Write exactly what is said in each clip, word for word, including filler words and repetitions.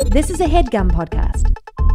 This is a HeadGum podcast.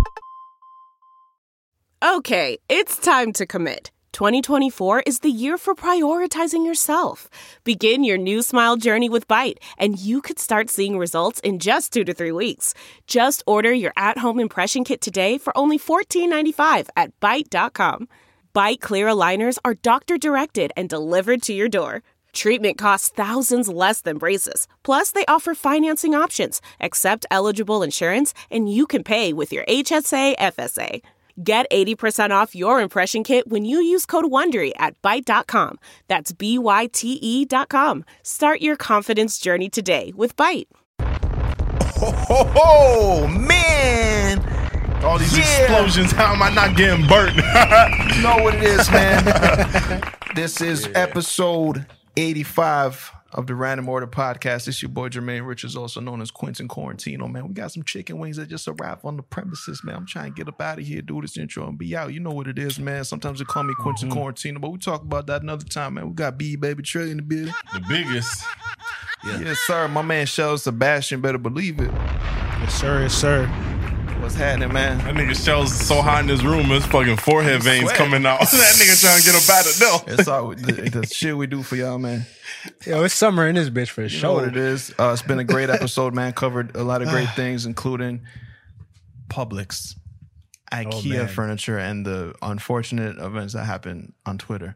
Okay, it's time to commit. twenty twenty-four is the year for prioritizing yourself. Begin your new smile journey with Byte, and you could start seeing results in just two to three weeks. Just order your at-home impression kit today for only fourteen ninety-five at byte dot com. Byte clear aligners are doctor-directed and delivered to your door. Treatment costs thousands less than braces. Plus, they offer financing options, accept eligible insurance, and you can pay with your H S A F S A. Get eighty percent off your impression kit when you use code WONDERY at byte dot com. That's B Y T E dot com. Start your confidence journey today with Byte. Ho, ho, ho, man. All these Yeah. explosions, how am I not getting burnt? You know what it is, man. This is episode eighty-five of the Random Order Podcast. It's your boy Jermaine Richards, also known as Quentin Quarantino, man. We got some chicken wings that just arrived on the premises, man. I'm trying to get up out of here, do this intro, and be out. You know what it is, man. Sometimes they call me Quentin mm-hmm. Quarantino, but we talk about that another time, man. We got B Baby Trey in the building. The biggest. Yeah. Yes, sir. My man Shell Sebastian, better believe it. Yes, sir. Yes, sir. What's happening, man? That nigga Shell's so hot in his room, his fucking forehead veins Sweat. coming out. That nigga trying to get up out of there. It's all the, the shit we do for y'all, man. Yo, it's summer in this bitch for You sure. know what it is. Uh, it's been a great episode, man. Covered a lot of great things, including Publix, IKEA Oh, furniture, and the unfortunate events that happened on Twitter.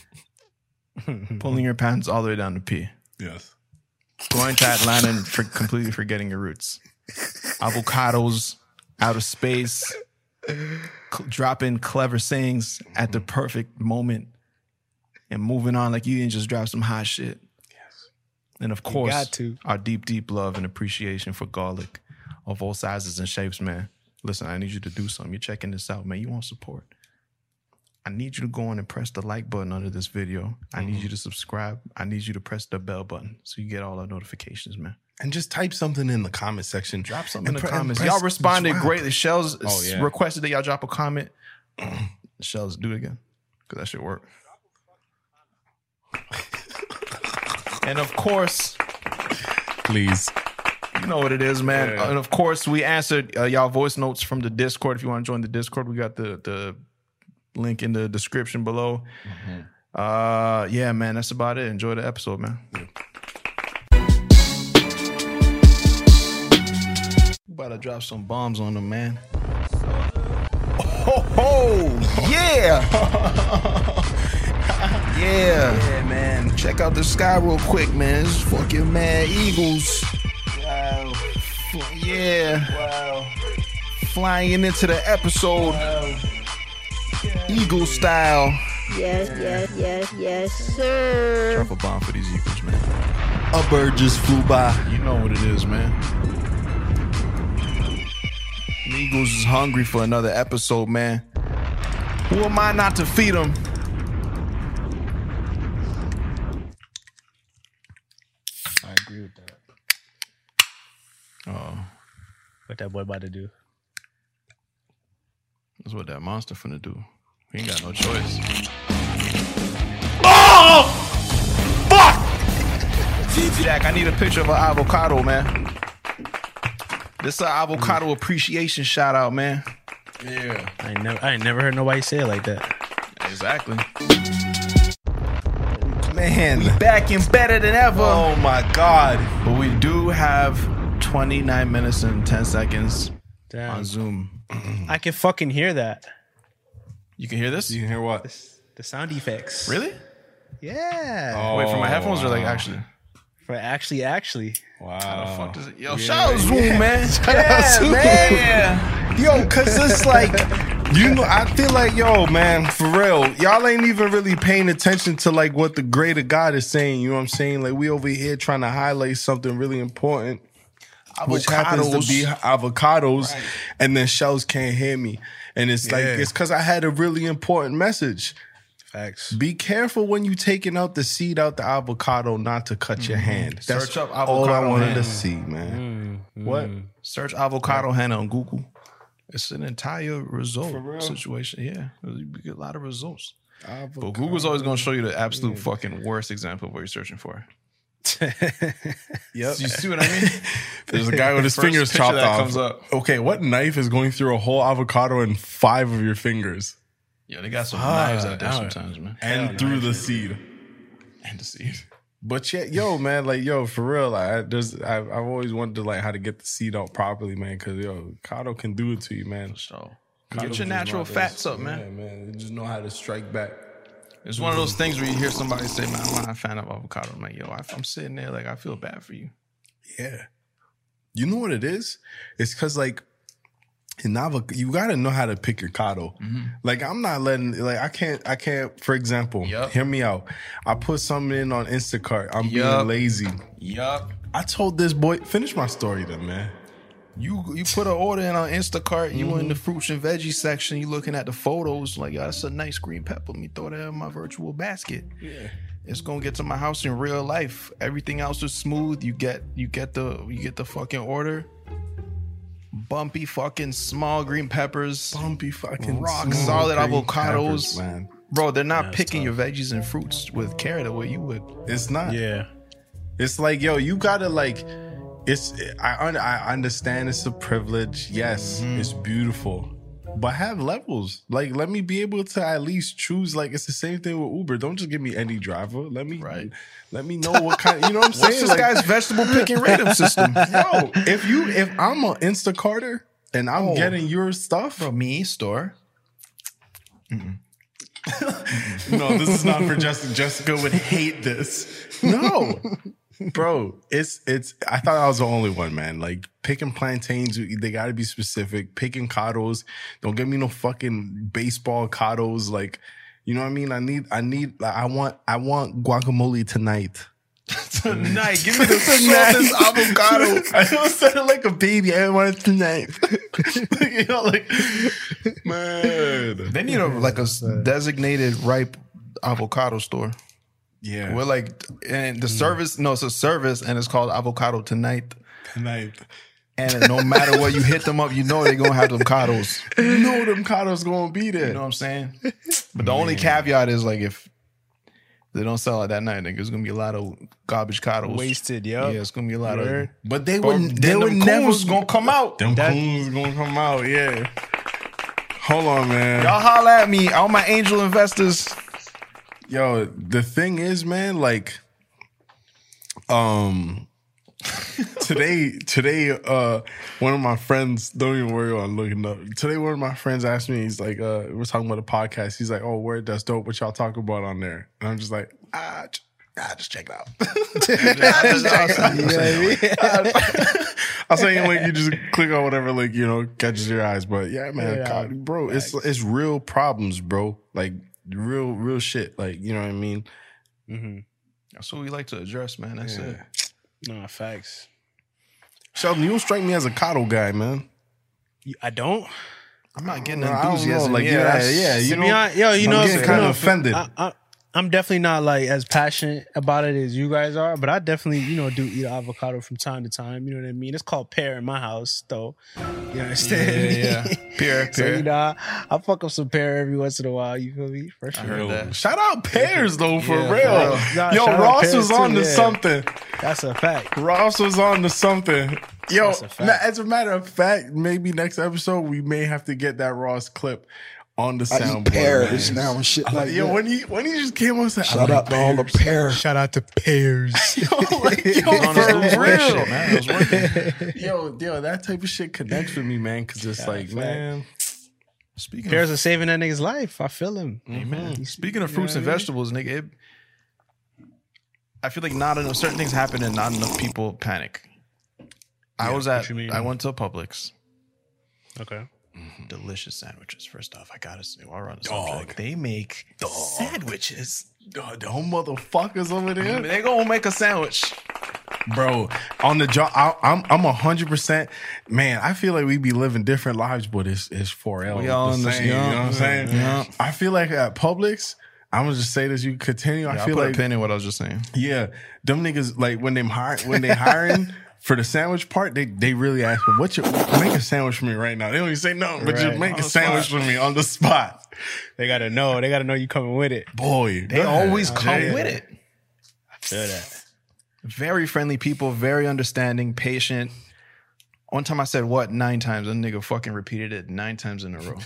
Pulling your pants all the way down to pee. Yes. Going to Atlanta and for completely forgetting your roots. Avocados out of space. Cl- dropping clever sayings at the perfect moment. And moving on like you didn't just drop some hot shit. Yes. And of course, got to. our deep, deep love and appreciation for garlic of all sizes and shapes, man. Listen, I need you to do something. You're checking this out, man. You want support. I need you to go on and press the like button under this video. I need you to subscribe. I need you to press the bell button so you get all our notifications, man. And just type something in the comment section. Drop something And in the pre- comments. press Y'all responded drop. greatly. Shells Oh, yeah. requested that y'all drop a comment. Shells, do it again. Because that should work. And of course, Please. you know what it is, man. Yeah. And of course, we answered uh, y'all voice notes from the Discord. If you want to join the Discord, we got the the link in the description below. Mm-hmm. Uh, yeah, man, that's about it. Enjoy the episode, man. Yeah. About to drop some bombs on them, man. Oh, ho, yeah. Yeah. Yeah, man. Check out the sky real quick, man. This is fucking Mad Eagles. Wow. Yeah. Wow. Flying into the episode. Wow. Eagle style. Yes, yes, yes, yes, sir. Drop a bomb for these Eagles, man. A bird just flew by. You know what it is, man. The Eagles is hungry for another episode, man. Who am I not to feed them? I agree with that. Oh, What that boy about to do? that's what that monster finna do. He ain't got no choice. Oh! Fuck! Jack, I need a picture of an avocado, man. This is an avocado appreciation shout out, man. Yeah. I ain't never, I ain't never heard nobody say it like that. Exactly. Man. We back and better than ever. Oh my God. But we do have twenty-nine minutes and ten seconds Damn. on Zoom. I can fucking hear that. You can hear this? You can hear what? The sound effects. Really? Yeah. Oh, Wait, for my headphones or like wow. actually? For actually, actually. Wow. How the fuck does it? Yo, Yeah. shout out Zoom, Yeah. man. Yeah, man. Yo, cause it's like, you know, I feel like, yo, man, for real, y'all ain't even really paying attention to like what the greater God is saying. You know what I'm saying? Like we over here trying to highlight something really important, which happens to be avocados, Right. and then Shells can't hear me, and it's like Yeah. it's because I had a really important message. Facts. Be careful when you taking out the seed out the avocado, not to cut your hand. That's Search up all I avocado wanted hand. to see, man. What? Search avocado hand on Google. It's an entire result For real? situation. Yeah, you get a lot of results. Avocado. But Google's always going to show you the absolute fucking worst example of what you're searching for. Yep. You see what I mean? There's a guy with his First fingers picture chopped that off. comes up. Okay, what knife is going through a whole avocado in five of your fingers Yeah, they got some Ah, knives out there damn it. sometimes, man. and through the seed? And the seed. But yeah, yo, man, like, yo, for real, like, I, there's, I've, I've always wondered, like, how to get the seed out properly, man, because, yo, avocado can do it to you, man. So Avocado get your just natural know fats this- up, man. Yeah, man, you just know how to strike back. It's one of those things where you hear somebody say, man, I'm not a fan of avocado. I'm like, yo, I- I'm sitting there like, I feel bad for you. Yeah. You know what it is? It's because, like, in avocado, you got to know how to pick your cado. Like, I'm not letting, like, I can't, I can't, for example, Yup. hear me out. I put something in on Instacart. I'm Yup. being lazy. Yup. I told this boy, finish my story then, man. You you put an order in on Instacart, you were in the fruits and veggies section, you looking at the photos, like, yo, that's a nice green pepper. Let me throw that in my virtual basket. Yeah. It's gonna get to my house in real life. Everything else is smooth. You get you get the you get the fucking order. Bumpy fucking small green peppers. Bumpy fucking Rock small solid green avocados. peppers, man. Bro, they're not That's picking tough. your veggies and fruits with care the way you would. It's not. Yeah. It's like, yo, you gotta like, it's, I, un- I understand it's a privilege. Yes, it's beautiful. But have levels. Like, let me be able to at least choose. Like, it's the same thing with Uber. Don't just give me any driver. Let me, Right. let me know what kind. You know what I'm saying? What's this Like, guy's vegetable picking rhythm system? yo, if you, if I'm an Instacarter and I'm Oh. getting your stuff, Bro, me, store. no, this is not for Jessica. Jessica would hate this. No, bro, it's it's. I thought I was the only one, man. Like picking plantains, they got to be specific. Picking coddles, don't give me no fucking baseball coddles. Like, you know what I mean? I need, I need, like, I want, I want guacamole tonight. Tonight, give me the softest avocado. I don't said it like a baby. I want it tonight. Like, you know, like, man. They need a like a s- designated ripe avocado store. Yeah, We're like, and the service, no, it's a service, and it's called Avocado Tonight. tonight. And no matter what, you hit them up, you know they're gonna have them coddles. You know them coddles gonna be there. You know what I'm saying? But the only caveat is like if they don't sell it that night, nigga, it's gonna be a lot of garbage coddles. Wasted, yup. Yeah, it's gonna be a lot Word. of. But they But would, they then would them never coons gonna come out. Them That- coons gonna come out. Yeah. Hold on, man. Y'all holla at me, all my angel investors. Yo, the thing is, man, like, um, today, today, uh, one of my friends, don't even worry on looking up. Today, one of my friends asked me, he's like, uh, we're talking about a podcast. He's like, oh, word, that's dope. What y'all talking about on there? And I'm just like, ah, j- ah just check it out. I'll say link. You just click on whatever link, you know, catches your eyes. But yeah, man, Yeah. God, bro, it's it's real problems, bro. Like real, real shit. Like, you know what I mean? That's what we like to address, man. That's it. No, facts. Sheldon, you don't strike me as a coddle guy, man. You- I don't. I'm not getting I don't know, enthusiasm. like, yeah, yeah, that's- yeah, you To know, be honest, yo, you I'm know, getting you kind know, of offended. I, I, I'm definitely not like as passionate about it as you guys are, but I definitely, you know, do eat avocado from time to time. You know what I mean? It's called pear in my house, though. You understand? Yeah, yeah. Pear, So pear. you know, I, I fuck up some pear every once in a while. You feel me? For sure. heard Yo, that. shout out Pears though, for Yeah, for real. real. Nah, Yo, shout out Ross Pears was too, on to yeah. something. That's a fact. Ross was on to something. Yo, That's a fact. ma- as a matter of fact, maybe next episode we may have to get that Ross clip on the I soundboard. eat pears man. now and shit like Yo, that. when he when he just came on, and said, Shout I out to all the pears. Shout out to pears. Yo, like, yo, On his for Louis real. shit, man. It was working. Yo, yo, that type of shit connects with me, man. Because it's like, man, Speaking Pears of, are saving that nigga's life. I feel him. Amen. Speaking of fruits know and what I mean? vegetables, nigga, it, I feel like not enough certain things happen and not enough people panic. I was at, you mean? I went to Publix. Okay. Delicious sandwiches. First off, I gotta say, while we're on the subject, they make sandwiches. the, the whole motherfuckers over there. They gonna make a sandwich. Bro, on the job, I, I'm I'm a hundred percent. Man, I feel like we be living different lives, but it's it's four L. We all the in the- same, you know yeah, what I'm saying? yeah. I feel like at Publix, I'm gonna just say this. You continue. I Yeah, I feel put like a pin in what I was just saying. yeah, them niggas like when they hire when they hiring for the sandwich part, they they really ask me, "What's your make a sandwich for me right now?" They don't even say no, but just Right. make On a the sandwich spot. for me on the spot. They gotta know. They gotta know you coming with it. Boy, They always come yeah. with it. Feel that. Very friendly people, very understanding, patient. One time I said what nine times, and nigga fucking repeated it nine times in a row.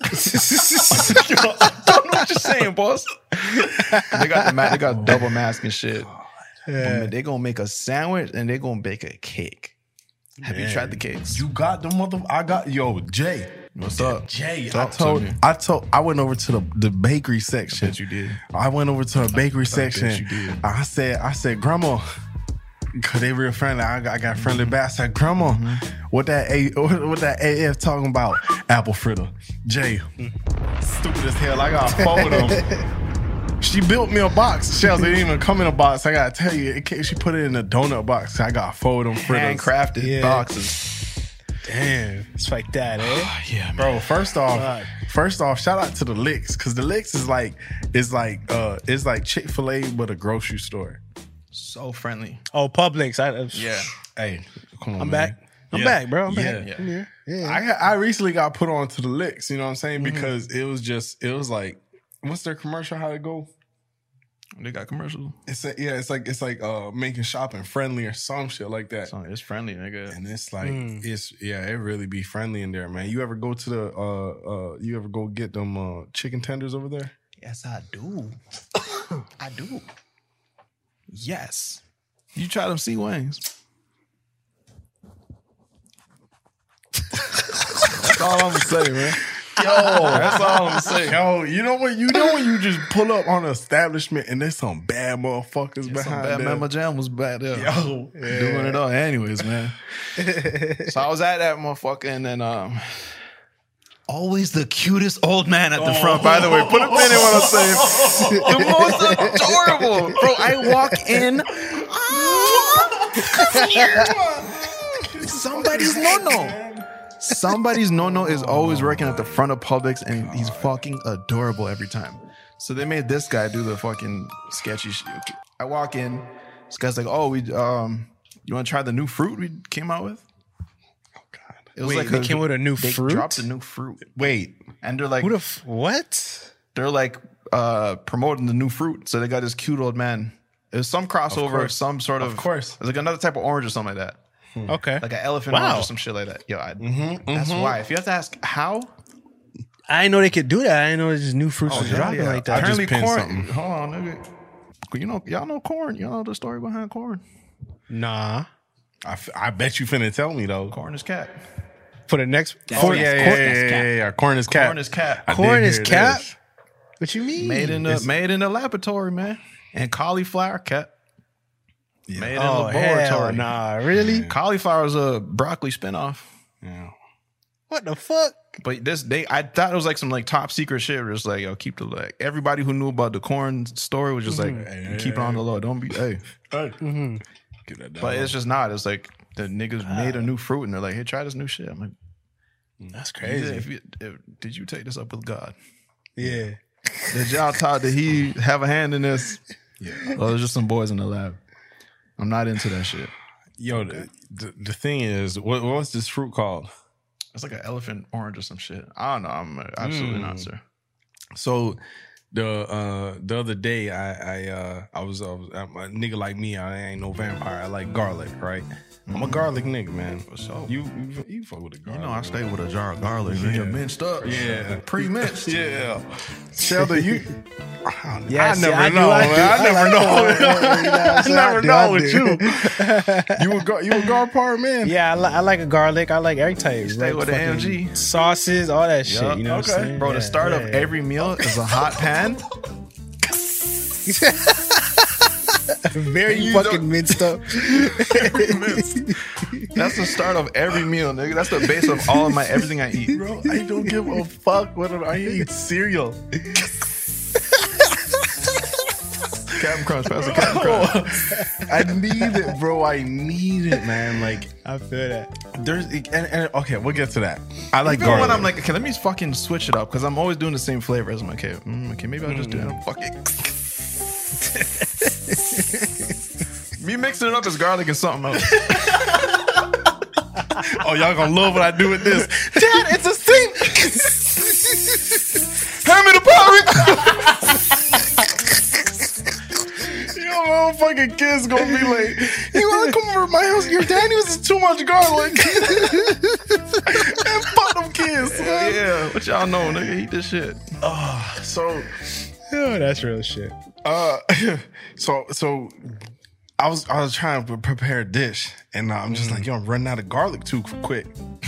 I don't know what you're saying, boss. They got the ma- they got double mask and shit. Yeah. They gonna make a sandwich and they gonna bake a cake. Have Man. you tried the cakes? You got the mother. I got yo Jay. What's up, Jay? Talk I told. to I told. I went over to the, the bakery section. I bet you did. I went over to the bakery I section. Bet you did. I said. I said, Grandma. Cause they real friendly. I got, I got friendly mm-hmm. back. I said, Grandma, mm-hmm. what that A, what, what that A F talking about? Apple fritter. Jay, mm-hmm. stupid as hell. I got four of them. She built me a box. Shells, it didn't even come in a box. I gotta tell you, in case she put it in a donut box. I got four of them fritters. Handcrafted yeah. boxes. Damn, it's like that, eh? Yeah, man. Bro. First off, God. first off, shout out to the Licks, cause the Licks is like, is like, uh, it's like Chick-fil-A but a grocery store. So friendly. Oh, Publix. I, uh, yeah. Hey, come on, I'm man. back. I'm yeah. back, bro. I'm yeah. back. Yeah. I'm here. Yeah. I got, I recently got put on to the Licks, you know what I'm saying? Mm-hmm. Because it was just, it was like, what's their commercial? How it go? They got commercials. It's a, yeah, it's like it's like uh making shopping friendly or some shit like that. So it's friendly, nigga. And it's like Mm. it's yeah, it really be friendly in there, man. You ever go to the uh uh you ever go get them uh chicken tenders over there? Yes, I do. I do. Yes. You try them sea wings. That's all I'm gonna say, man. Yo, that's all I'm saying. Yo, you know what? You know when you just pull up on an establishment and there's some bad motherfuckers Yeah, behind some bad them. Mama Jam was back there. Yo, yeah. Doing it all. Anyways, man. So I was at that motherfucker and then um always the cutest old man at the oh. front, by the way. Put a pin in what I'm saying. The most adorable. Bro, I walk in. Somebody's no-no. Somebody's no-no is always working at the front of Publix, and he's fucking adorable every time. So they made this guy do the fucking sketchy shit. I walk in, this guy's like, "Oh, we um, you want to try the new fruit we came out with?" Oh God! It was Wait, like they a, came with a new they fruit. Dropped a new fruit. Wait, and they're like, "Who the f- what?" They're like uh, promoting the new fruit. So they got this cute old man. It was some crossover of, of some sort of. Of course, it was like another type of orange or something like that. Okay. Like an elephant wow. orange or some shit like that. Yo, I, mm-hmm, that's mm-hmm. why. If you have to ask how, I didn't know they could do that. I didn't know just new fruits oh, was yeah, dropping yeah. like that. Apparently, corn. Something. Hold on, nigga. You know, y'all know corn. Y'all know the story behind corn. Nah. I, f- I bet you finna tell me though. Corn is cat. For the next. Oh for, yeah, yeah, corn, yeah, yeah, yeah, yeah. Corn is cat. Corn is cat. I corn is hear cat. this. What you mean? Made in the It's- made in the laboratory, man. And cauliflower cat. Yeah. Made in Oh, laboratory. hell nah. Really? Yeah. Cauliflower is a broccoli spinoff. Yeah. What the fuck? But this they I thought it was like some like top secret shit. Where it's like, yo, keep the like everybody who knew about the corn story was just Mm-hmm. like, Hey, hey, keep it hey. on the low. Don't be hey. Hey. Mm-hmm. Get that down. But it's just not. It's like the niggas made a new fruit and they're like, hey, try this new shit. I'm like, That's crazy. crazy. If you, if, did you take this up with God? Yeah. Did y'all talk? Did he have a hand in this? yeah. Or was just some boys in the lab? I'm not into that shit. Yo, the, the the thing is, what what's this fruit called? It's like an elephant orange or some shit. I don't know. I'm absolutely Mm. not, sir. So the uh the other day I I uh I was, I was I'm a nigga like me, I ain't no vampire. I like garlic, right? I'm a garlic nigga, man. So You you, you fuck with the you garlic. know, I stay with a jar of garlic. Yeah. Minced up. Yeah. Pre-minced. Yeah. Sheldon, you I, Yeah, I see, never I do, know, I man. do. I I never like know. that. I never I do, know I with do. you. You a gar you a gar part man. Yeah, I, li- I like a garlic. I like every type. Stay like with the A M G. fucking sauces, all that shit. Yup. You know what Okay. I'm saying? Bro, Yeah, the start yeah, of yeah. every meal is a hot pan. Very You fucking don't- minced up. That's the start of every meal, nigga. That's the base of all of my everything I eat. Bro, I don't give a fuck whether I eat cereal. Captain Crunch, pass the Captain Crunch. I need it, bro. I need it, man. Like I feel that. there's and, and okay, we'll get to that. I like Even garlic. when I'm like, okay, let me fucking switch it up because I'm always doing the same flavors. I'm like, okay, mm, okay, maybe I'll just do that. Fuck it. Me mixing it up is garlic and something else. oh, y'all gonna love what I do with this. Dad, it's a sink. Hand me the Power. Yo, fucking kids gonna be like, you wanna come over to my house? Your daddy was too much garlic. And fuck them kids. Yeah, yeah, what y'all know, nigga? Eat this shit. Uh, so, Oh, that's real shit. uh, so, so. I was I was trying to prepare a dish, and uh, I'm just mm. like, yo, I'm running out of garlic too quick.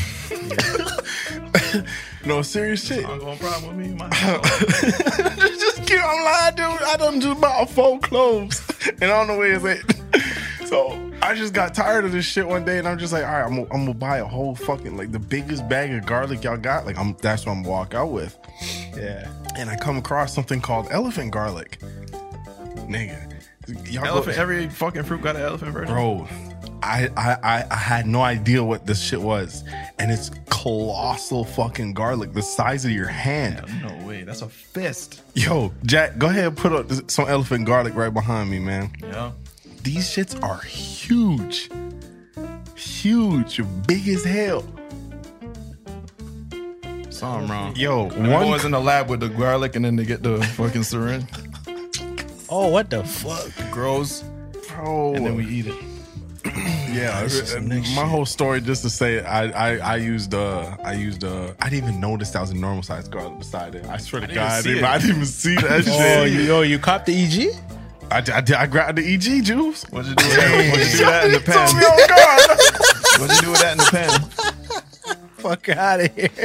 No, serious shit. Ongoing problem with me, man. Just kidding. I'm like, dude, I done just bought four cloves, and I don't know where it's at. So I just got tired of this shit one day, and I'm just like, all right, I'm gonna, I'm gonna buy a whole fucking, like, the biggest bag of garlic y'all got. Like, I'm that's what I'm gonna walk out with. Yeah. And I come across something called elephant garlic, nigga. Y'all Elephant. go, every fucking fruit got an elephant version. bro. I, I I I had no idea what this shit was, and it's colossal fucking garlic, the size of your hand. No way, that's a fist. Yo, Jack, go ahead and put up some elephant garlic right behind me, man. Yeah, these shits are huge, huge, big as hell. Something wrong. Yo, one one boys in the lab with the garlic, and then they get the fucking syringe. Oh, what the fuck? It grows, bro, and then we eat it. Yeah, my whole story just to say I I, I used uh I used uh I didn't even notice that was a normal sized garlic beside it. I swear to I God, I didn't, didn't, I didn't even see that shit. Oh, you, yo, you copped the E G? I, I, did, I grabbed the E G juice. What'd you do with that? What'd you do that in the pan? Told me on guard. What'd you do with that in the pan? Fuck out of here.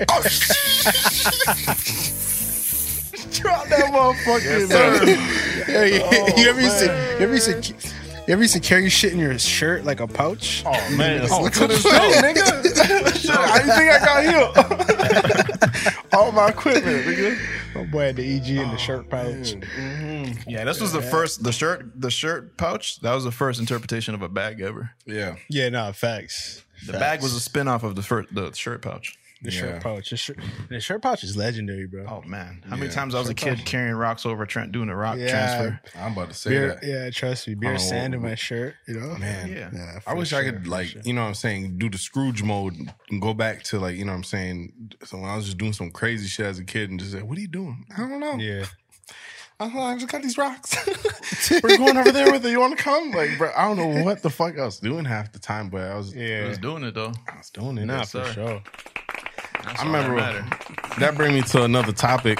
Drop that motherfucker. Yes, yo, you, oh, you ever used to, you ever used to, you ever used to carry shit in your shirt like a pouch? Oh man, Oh, to this day, nigga. How you think I got here? All my equipment, nigga. My boy had the E G in the shirt pouch. Mm-hmm. Yeah, this was the first the shirt the shirt pouch. That was the first interpretation of a bag ever. Yeah, yeah, no facts. The facts. bag was a spinoff of the first the shirt pouch. The yeah. shirt pouch. The shirt, the shirt pouch is legendary, bro. Oh man, how Yeah. many times I was a kid pouch. carrying rocks over Trent doing a rock Yeah. transfer? I'm about to say Beer, that. yeah, trust me. Beer Oh, sand in my shirt, you know? Man, Yeah. Yeah, I for wish sure, I could for like, sure. you know what I'm saying, do the Scrooge mode and go back to like, you know what I'm saying, so when I was just doing some crazy shit as a kid and just say, what are you doing? I don't know. Yeah. I don't know, I just got these rocks. We're going over there with it. You want to come? Like, bro, I don't know what the fuck I was doing half the time, but I was, I Yeah. was doing it though. I was doing it. Nah, Yes, for sir. sure. That's I all remember that mattered. that bring me to another topic.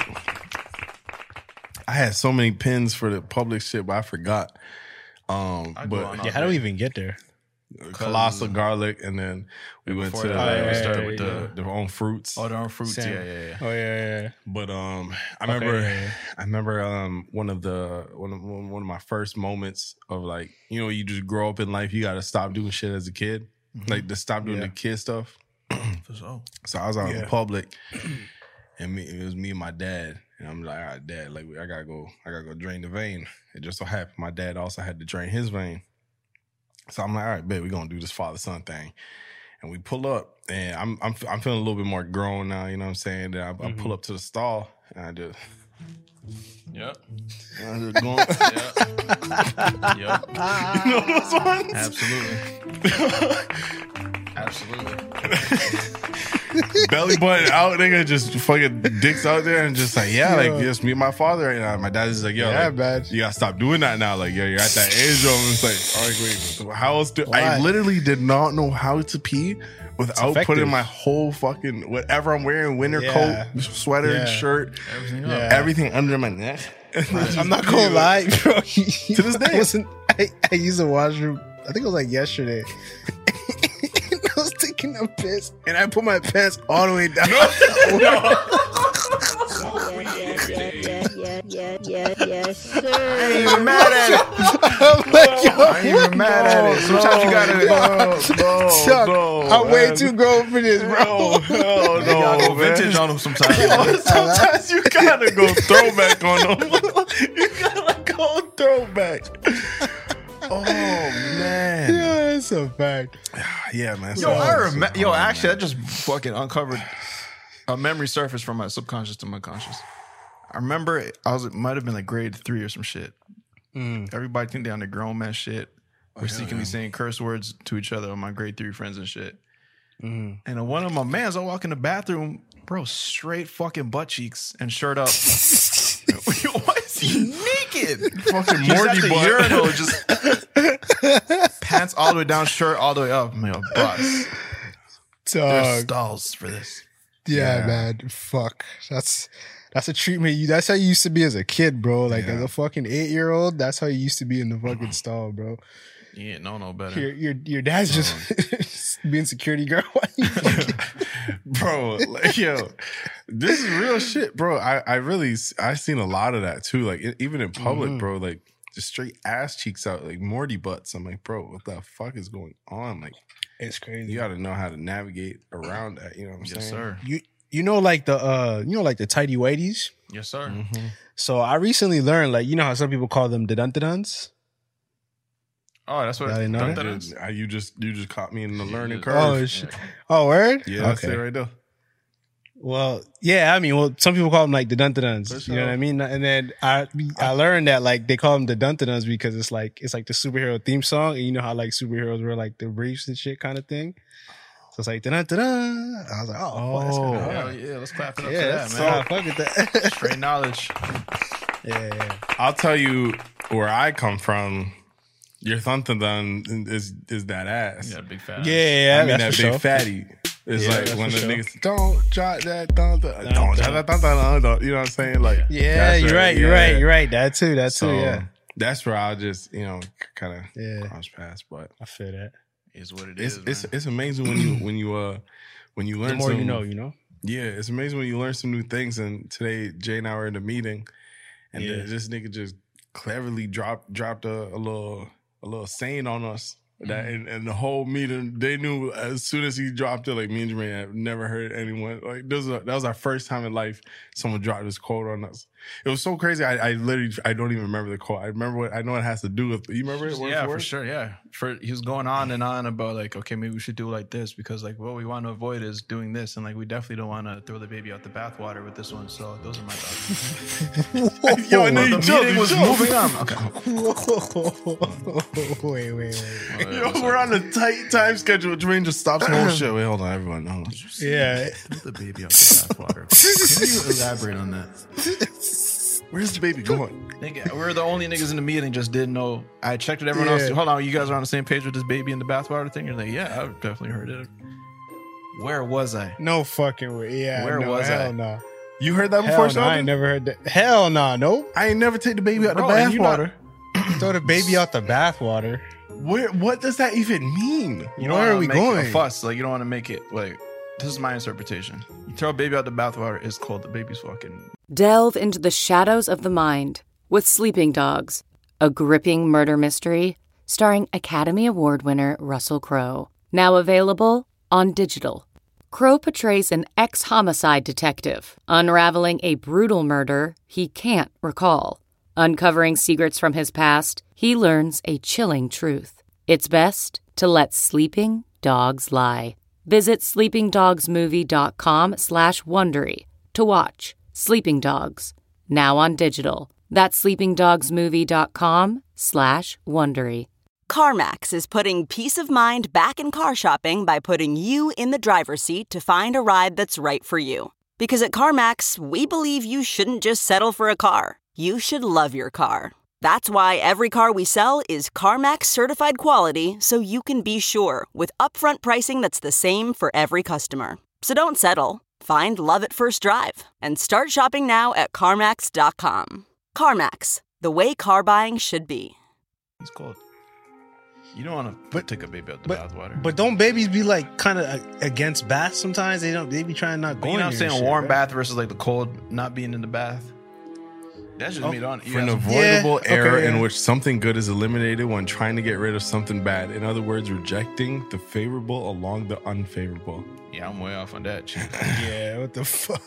I had so many pins for the public shit, but I forgot. Um, I go but on Yeah, how do we even get there? colossal garlic, and then we went Before to that, Oh, uh, yeah, we started yeah, with yeah. the their own fruits. oh, their own fruits. Sam. Yeah, yeah, yeah. Oh, yeah, yeah. But um, I Okay, remember, yeah, yeah. I remember um, one of the one of one of my first moments of like, you know, you just grow up in life, you got to stop doing shit as a kid, like to stop doing Yeah. the kid stuff. For sure. So I was out in Yeah. public, and me, it was me and my dad, and I'm like, all right, dad, like I gotta go, I gotta go drain the vein. It just so happened my dad also had to drain his vein. So I'm like, all right, babe, we're gonna do this father son thing. And we pull up, and I'm I'm I'm feeling a little bit more grown now, you know what I'm saying? And I, I pull up to the stall, and I just, Yep. I just going, Yep. Yep. you know what's on? Absolutely. Absolutely. Belly button out, nigga, just fucking dicks out there, and just like, yeah, Yo. like just me and my father right now. My dad is like, yo, Yeah, like, man. you gotta stop doing that now. Like, yo, you're at that age, bro. And it's like, all right, wait, how else do I Why? literally did not know how to pee without effective. putting my whole fucking whatever I'm wearing, winter Yeah. coat, sweater, Yeah. shirt, Everything Yeah. up. everything under my neck. I'm not gonna lie, bro. to this day. I, wasn't, I, I used the washroom, I think it was like yesterday. I was taking a piss, and I put my pants all the way down. Yeah, yeah, yeah, yes, sir. I ain't even mad at it. I'm like, yo, I ain't even mad at it. Sometimes you gotta. no, Chuck, no, I'm way man. too grown for this, bro. No, hell You gotta no, go man. vintage on them sometimes. Sometimes you gotta go throwback on them. You gotta go throwback. Oh man, Yeah, that's a fact. yeah, man. Yo, So- I remember. so- Yo, oh, actually, man. that just fucking uncovered a memory surface from my subconscious to my conscious. I remember I was it might have been like grade three or some shit. Everybody think they on the grown man shit. We're secretly saying curse words to each other on my grade three friends and shit. And then one of my mans, I walk in the bathroom, bro, straight fucking butt cheeks and shirt up. What is naked. Fucking He's at Morty the butt. urinal, just pants all the way down, shirt all the way up. Man, boss. There's Dog. stalls for this. Yeah, Yeah. man. Fuck. That's that's a treatment. You that's how you used to be as a kid, bro. Like Yeah. as a fucking eight year old, that's how you used to be in the fucking stall, bro. Yeah, no, no better. Your your your dad's just being security guard. Why you fucking Bro, like, yo, this is real shit, bro. I, I really, I seen a lot of that too. Like, e- even in public, Mhm. bro, like, just straight ass cheeks out, like Morty butts. I'm like, bro, what the fuck is going on? Like, It's crazy. you got to know how to navigate around that. You know what I'm Yes, saying? sir. You you know like the uh you know like the tidy whities. Yes, sir. Mhm. So I recently learned like you know how some people call them the dun-dun-duns? Oh, that's what I didn't know dun- that. dun- Just- I- you just, you just caught me in the learning Yeah. curve. Oh shit. Oh word? yeah, that's okay. it right there. Well, yeah, I mean, well, some people call them like the For dun-dun-duns. You know sure. what I mean? And then I I learned that like they call them the dun-dun-duns because it's like it's like the superhero theme song, and you know how like superheroes wear like the briefs and shit kind of thing. So it's like dun-dun-dun. I was like, oh, fuck, that's kinda Oh. hard. Hell yeah, let's clap it up Yeah, for that's that, man. so fuck with that. Straight knowledge. yeah, yeah. I'll tell you where I come from. Your thuntadun is is that ass. Yeah, big fat. Yeah, yeah, I mean that's that for big sure. fatty. It's Yeah, like that's when the for sure. niggas don't drop that dun, dun, don't drop that dun, dun, dun, you know what I'm saying? Like Yeah, that's you're where- right, you're yeah. right, you're right. That too, that So too, yeah. that's where I'll just you know kind of Yeah. cross past. But I feel that. Is what it it's is. it's man. it's amazing when you when you uh when you learn The more some, you know, you know? Yeah, it's amazing when you learn some new things. And today Jay and I were in a meeting, and Yeah. then this nigga just cleverly dropped dropped a, a little a little saying on us. That and, and the whole meeting, they knew as soon as he dropped it. Like me and Jermaine have never heard anyone like this. Was a, that was our first time in life someone dropped this quote on us. It was so crazy. I, I literally I don't even remember the quote. I remember what I know it has to do with. You remember it? Word yeah, for for word? sure. Yeah, for he was going on and on about like, okay, maybe we should do like this because like what we want to avoid is doing this, and like we definitely don't want to throw the baby out the bathwater with this one. So those are my thoughts. Yo, and then the he jumped, meeting he was jumped. moving on. Okay. wait, wait, wait. Uh, Yo, what's we're up? on a tight time schedule. Jermaine just stops. Oh shit! Wait, hold on, everyone. Hold on. Yeah. Throw the baby out the bathwater. Can you elaborate on that? Where's the baby going? Nigga, we're the only niggas in the meeting just didn't know. I checked with everyone Yeah. else. Hold on, you guys are on the same page with this baby in the bathwater thing? You're like, yeah, I've definitely heard it. Where was I? No fucking way. Yeah. Where no, was hell I? Nah. You heard that Hell before, no, I Sheldon? ain't never heard that. Hell nah, nope. I ain't never take the baby out Bro, the and you not- bathwater. Throw the baby out the bathwater. Where? What does that even mean? You Where don't are wanna we make going? A fuss. Like, you don't want to make it, like, this is my interpretation. You throw a baby out the bathwater, it's cold. The baby's fucking. Delve into the shadows of the mind with Sleeping Dogs, a gripping murder mystery starring Academy Award winner Russell Crowe. Now available on digital. Crowe portrays an ex-homicide detective unraveling a brutal murder he can't recall. Uncovering secrets from his past, he learns a chilling truth. It's best to let sleeping dogs lie. Visit sleepingdogsmovie.com slash Wondery to watch Sleeping Dogs, now on digital. That's sleepingdogsmovie.com slash Wondery. CarMax is putting peace of mind back in car shopping by putting you in the driver's seat to find a ride that's right for you. Because at CarMax, we believe you shouldn't just settle for a car. You should love your car. That's why every car we sell is CarMax certified quality, so you can be sure with upfront pricing that's the same for every customer. So don't settle. Find love at first drive and start shopping now at CarMax dot com. CarMax, the way car buying should be. It's cold. You don't want to But- take a baby out the But bathwater. but don't babies be like kind of against baths sometimes? They don't. They be trying not But going. you know what I'm there saying? and A shit, warm right? bath versus like the cold not being in the bath. That's just Oh, me on. For an Yeah, avoidable okay, error in yeah. which something good is eliminated when trying to get rid of something bad. In other words, rejecting the favorable along the unfavorable. Yeah, I'm way off on that. Shit. Yeah. What the fuck?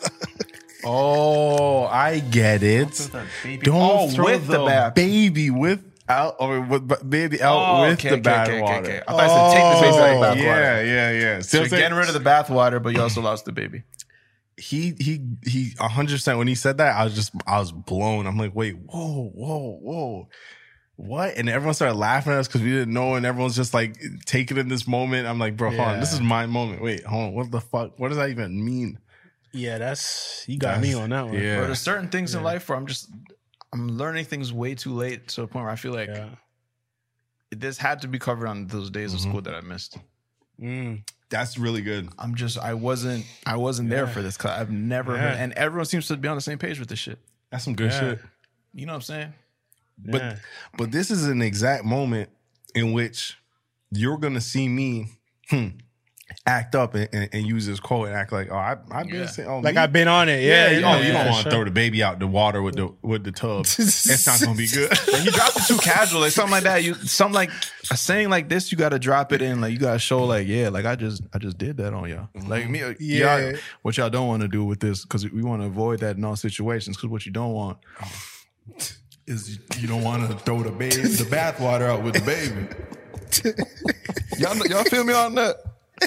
Oh, I get it. Don't Oh, throw with the, the bath. baby with out or with b- baby out Oh, with okay, the okay, bad okay, water. okay, okay. I thought I said take the baby out of the bath water. Yeah, yeah, yeah. So See what you're I'm saying? getting rid of the bath water, but you also lost the baby. he he he a hundred percent when he said that, I was just I was blown. I'm like, wait, whoa, whoa, whoa. What? And everyone started laughing at us because we didn't know, and everyone's just like taking in this moment. I'm like, bro, hold on, this Yeah. is my moment. Wait, hold on, what the fuck? What does that even mean? Yeah, that's you got me on that one. Yeah. But there's certain things in life where I'm just, I'm learning things way too late to the point where I feel like Yeah. this had to be covered on those days of school that I missed. Mm. That's really good. I'm just I wasn't I wasn't there for this class. I've never Yeah. heard, and everyone seems to be on the same page with this shit. That's some good Yeah. shit. You know what I'm saying? But Yeah. but this is an exact moment in which you're gonna see me hmm, act up and, and, and use this quote and act like, oh, I, I've been Yeah. saying, oh, Like me? I've been on it. Yeah. yeah, you know, yeah, you don't yeah, want to sure. throw the baby out the water with the with the tub. It's not gonna be good. And you dropped it too casual, like something like that. You something like a saying like this, you got to drop it in. Like you got to show, like yeah, like I just I just did that on y'all. Like me, Yeah. yeah. What y'all don't want to do with this because we want to avoid that in all situations. Because what you don't want is you don't want to throw the baby the bathwater out with the baby. y'all y'all feel me on that?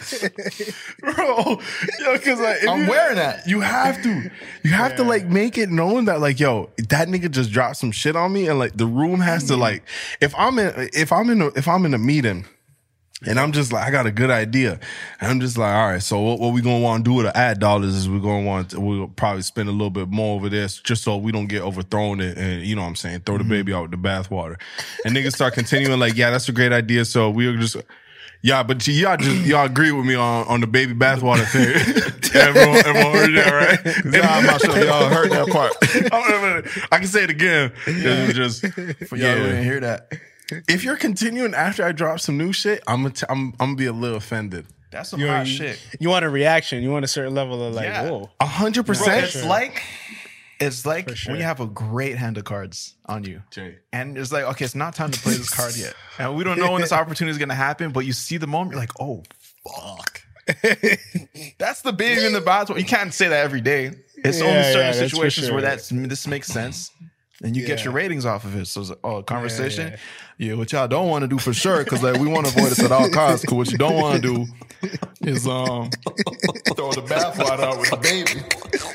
Bro, yo, because like if I'm you- wearing that. You have to, you have to like make it known that like, yo, that nigga just dropped some shit on me, and like the room has to like, if I'm in, if I'm in, a, if I'm in a meeting, and I'm just like, I got a good idea, and I'm just like, all right, so what, what we gonna want to do with the ad dollars is we're gonna want, to, we'll probably spend a little bit more over this, just so we don't get overthrown and, and you know what I'm saying, throw the baby out with the bathwater, and niggas start continuing like, yeah, that's a great idea, so we'll just. Yeah, but y'all just y'all agree with me on, on the baby bathwater thing. everyone, everyone heard that, right? Y'all, I'm not sure if y'all heard that part. I can say it again. It was just For y'all who didn't hear that. if you're continuing after I drop some new shit, I'm gonna t- I'm I'm gonna be a little offended. That's some You, hot you- shit. you want a reaction. You want a certain level of like, Yeah. whoa. A hundred Bro, percent. it's like it's like For sure. when you have a great hand of cards on you. Jay. And it's like, okay, it's not time to play this card yet. And we don't know when this opportunity is gonna happen, but you see the moment, you're like, oh fuck. That's the baby in the bathwater. You can't say that every day. It's Yeah, only yeah, certain that's for situations sure. where that's this makes sense. And you get Yeah. your ratings off of it. So it's like, oh, conversation. Yeah, Yeah, what y'all don't want to do for sure, because like we want to avoid this at all costs. Because what you don't want to do is um throw the bathwater out with the baby.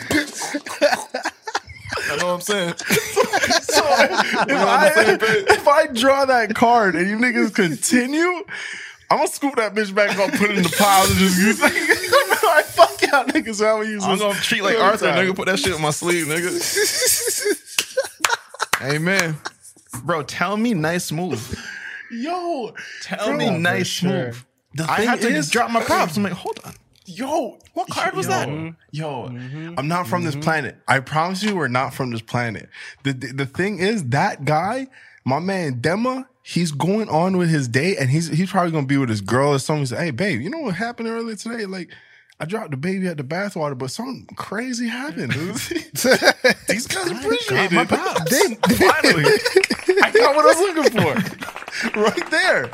You know what I'm saying? So if I if I draw that card and you niggas continue, I'm gonna scoop that bitch back up, put it in the pile, and just use it. Like, fuck y'all niggas. I'm gonna use I'm this gonna treat like every Arthur, time. nigga. Put that shit on my sleeve, nigga. Amen. Bro, tell me nice move. Yo, Tell bro, me for nice sure. move. The I thing had to is, drop my props. I'm like, hold on. Yo, What card was yo, that? Yo, I'm not from this planet. I promise you, we're not from this planet. The, the the thing is, that guy, my man Dema, he's going on with his day, and he's he's probably gonna be with his girl or something. He's like, hey, babe, you know what happened earlier today? Like, I dropped the baby at the bathwater, but something crazy happened. Dude. These guys appreciate my it. props. They, finally, I got what I was looking for. Right there.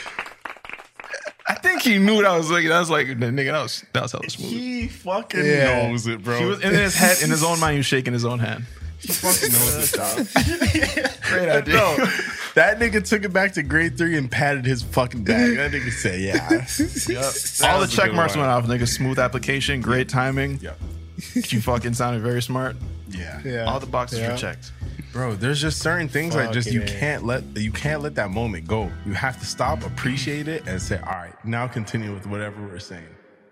I think he knew what I was looking. I was like, nigga, that was that was hella smooth. He fucking Yeah. knows it, bro. He was in his head, in his own mind, he was shaking his own hand. He fucking knows it, dog. Great idea. No, that nigga took it back to grade three and patted his fucking bag. That nigga said, yeah. All the was a check good marks one. went off, nigga. Smooth application, great timing. Yeah. You fucking sounded very smart. Yeah. Yeah. All the boxes Yeah. were checked. Bro, there's just certain things like just you Fucking A. can't let you can't let that moment go. You have to stop, appreciate it, and say, all right, now continue with whatever we're saying.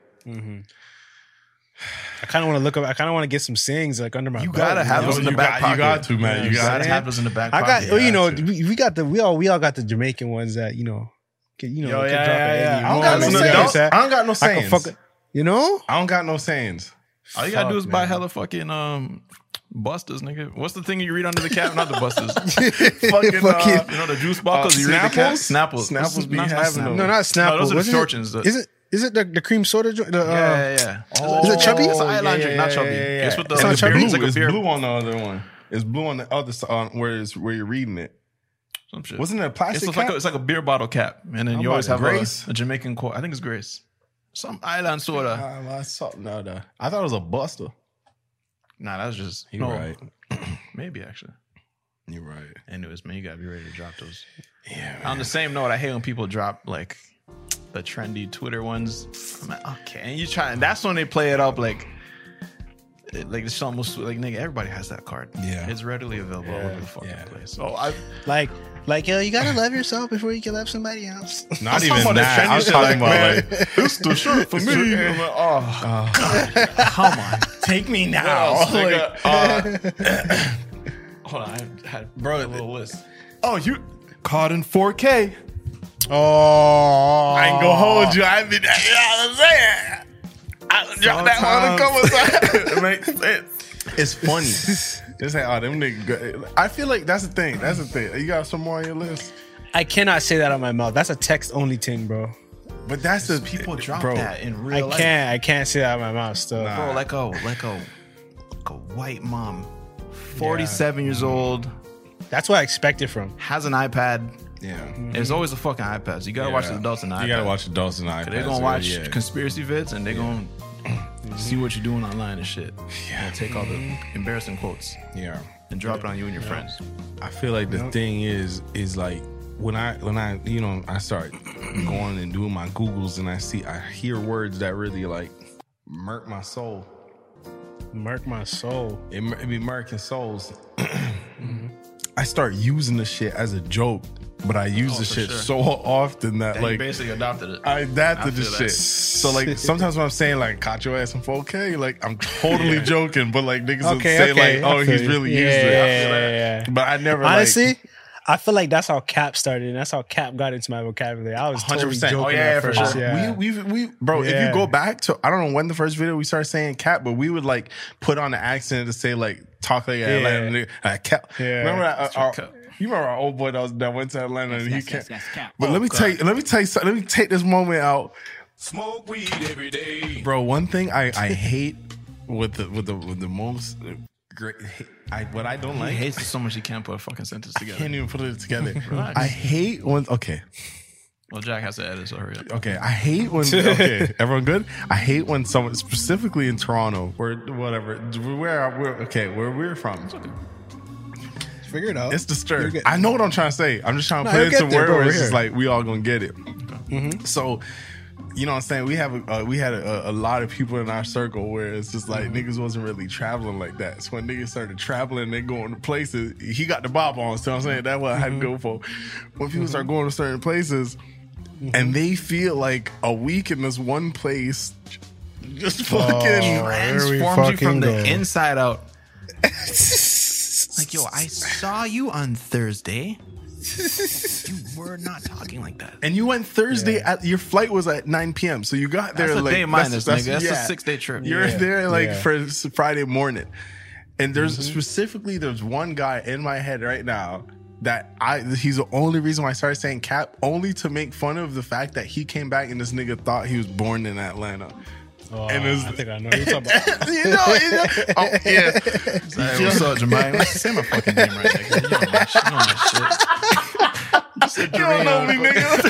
I kind of want to look up. I kind of want to get some sayings like under my. You belt, gotta have know? those in the you back got, you got pocket. to, man. Yeah, You got Gotta to. have those in the back I pocket. got. Oh, you know, to. we, we got the. We all. We all got the Jamaican ones that you know. Can, you know, Yo, can yeah, drop yeah, at yeah. any I don't moment. got no You know sayings. what I'm saying? I don't got no I can sayings. fuck it. You know. I don't got no sayings. All you gotta do Fuck, is buy man. hella fucking um busters, nigga. What's the thing you read under the cap? Not the busters. Fucking, Fucking- uh, You know the juice bottles. Uh, you read the cap. Snapples? Snapples. Snapples be Not- not having Snapples. them. No, not Snapple. No, those are the Wasn't it- Fortunes. The- Is it? Is it the, the cream soda? jo- The, uh, Yeah, yeah, yeah. Is it chubby? It's an Oh, island yeah, drink, not yeah, chubby. yeah, yeah. It's with the It's like not a beer- chubby? It's like a It's beer. blue on the other one. It's blue on the other side where it's where you're reading it. Some shit. Wasn't it a plastic It's like cap? a, it's like a beer bottle cap, and then I'm you always like, have Grace? a, a Jamaican quote. I think it's Grace. Some island soda. Um, I saw no, no. I thought it was a Buster. Nah, that's just You're no, right. Maybe actually. You're right. Anyways, man, you gotta be ready to drop those. Yeah. On the same note, I hate when people drop like the trendy Twitter ones. I'm like, okay, and you try, and that's when they play it up like, it- like it's almost like nigga, everybody has that card. Yeah. it's readily available all over the fucking yeah. place. So I, Like, like, yo, you gotta love yourself before you can love somebody else. Not I'm even talking about that. that trendy I was shit, talking like, about man, like this the shirt for me. I'm like, oh, God, come on, take me What now. else, Like, nigga? Uh, Hold on, I had Bro, a little list. Oh, you caught in four K. Oh, I ain't gonna hold you. I mean, you know what I'm saying? I dropped that one on the couple times. It makes sense. It's funny. It's like, oh, them niggas good. I feel like that's the thing. That's the thing. You got some more on your list? I cannot say that on my mouth. That's a text only thing, bro. But that's the People drop bro, that in real I life. can't. I can't say that on my mouth still. Nah. Bro, like a like a like a white mom, forty-seven years old, That's what I expected from. has an iPad. Yeah. There's always a fucking iPad. So you gotta Yeah. watch the adults in the iPad. You gotta watch adults and iPads. They're gonna watch yeah. conspiracy vids and they're gonna see what you're doing online and shit. Yeah. And take all the embarrassing quotes Yeah. and drop it on you and your friends. I feel like the thing is, is like when I, when I, you know, I start going and doing my Googles and I see, I hear words that really like murk my soul. Mark my soul. It, it be murking souls. I start using the shit as a joke, but I use Oh, the for shit sure. so often that And you like basically adopted it. I adapted I the feel that. shit. So like sometimes when I'm saying like caught your ass in four K, like I'm totally joking, but like niggas would Okay, say okay. like, oh, I feel he's you. really Yeah, used it. yeah, I feel yeah, that. yeah. But I never Honestly, like, I feel like that's how Cap started, and that's how Cap got into my vocabulary. I was one hundred totally percent. joking Oh yeah, at for first. sure. Yeah. We we we bro, if Yeah. you go back to I don't know when the first video we started saying cap, but we would like put on the accent to say like talk like Atlanta nigga, uh, cap. Yeah. Remember that, uh, our, Cap. you remember our old boy that, was, that went to Atlanta and he yes, can't. yes, yes, cap. But Oh, let me God. tell you, let me tell you something. Let me take this moment out. Smoke weed every day. Bro, one thing I, I hate with the with the with the most great I what I don't He like. hates it so much he can't put a fucking sentence I together. can't even put it together. Relax. I hate when okay. Well, Jack has to edit, so hurry up. Okay, I hate when okay, everyone good? I hate when someone specifically in Toronto or whatever, where we're okay, where we're from. Figure it out. It's You're disturbed. good. I know what I'm trying to say. I'm just trying to No, put you'll it to get there, where bro. where We're it's just here. like we all gonna get it. So, you know what I'm saying? We have a, uh, we had a, a lot of people in our circle where it's just like niggas wasn't really traveling like that. So when niggas started traveling, they going to places. He got the bob on. So I'm saying that's what I had to go for. When people start going to certain places, and they feel like a week in this one place, just fucking. Here we Transforms you from fucking the go. inside out. Like, yo, I saw you on Thursday. You were not talking like that. And you went Thursday at your flight was at nine p.m. So you got there That's a like day minus, nigga. That's a six-day trip. You're Yeah. there like Yeah. for s- Friday morning. And there's Mm-hmm. specifically there's one guy in my head right now that I he's the only reason why I started saying cap, only to make fun of the fact that he came back and this nigga thought he was born in Atlanta. Oh, and it's- I think I know what you're talking about. you know, you know oh, yeah. Hey, what's up, Jermaine? Say my fucking name right there. 'Cause You know my, you know my shit. You said You don't know me,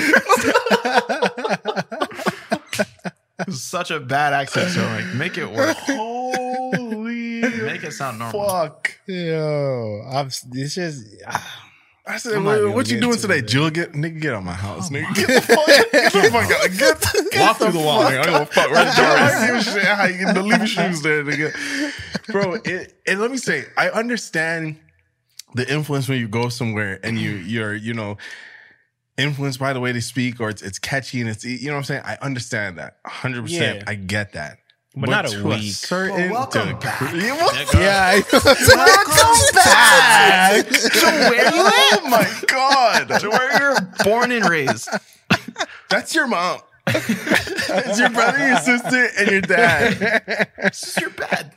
Jermaine. nigga. It's such a bad accent, so like, make it work. Holy Make it sound normal. fuck. Yo, I'm. It's just. I said, I might what, be what able you to doing get to today? it. Jill, get nigga, get out my house, nigga. Get the fuck, get the fuck out. Get, get Walk the through the wall, fuck nigga. I don't give a fuck where the I door don't is. give a shit how you can leave your shoes there, nigga. Bro, it, and let me say, I understand the influence when you go somewhere and you you're you know influenced by the way they speak or it's it's catchy and it's you know what I'm saying. I understand that one hundred percent. Yeah. I get that. But not a to week. certain Well, welcome degree- back. Yeah, what- Yeah. Welcome back to where you Oh my god. to where you're born and raised. That's your mom. It's your brother, your sister, and your dad. This is your bad.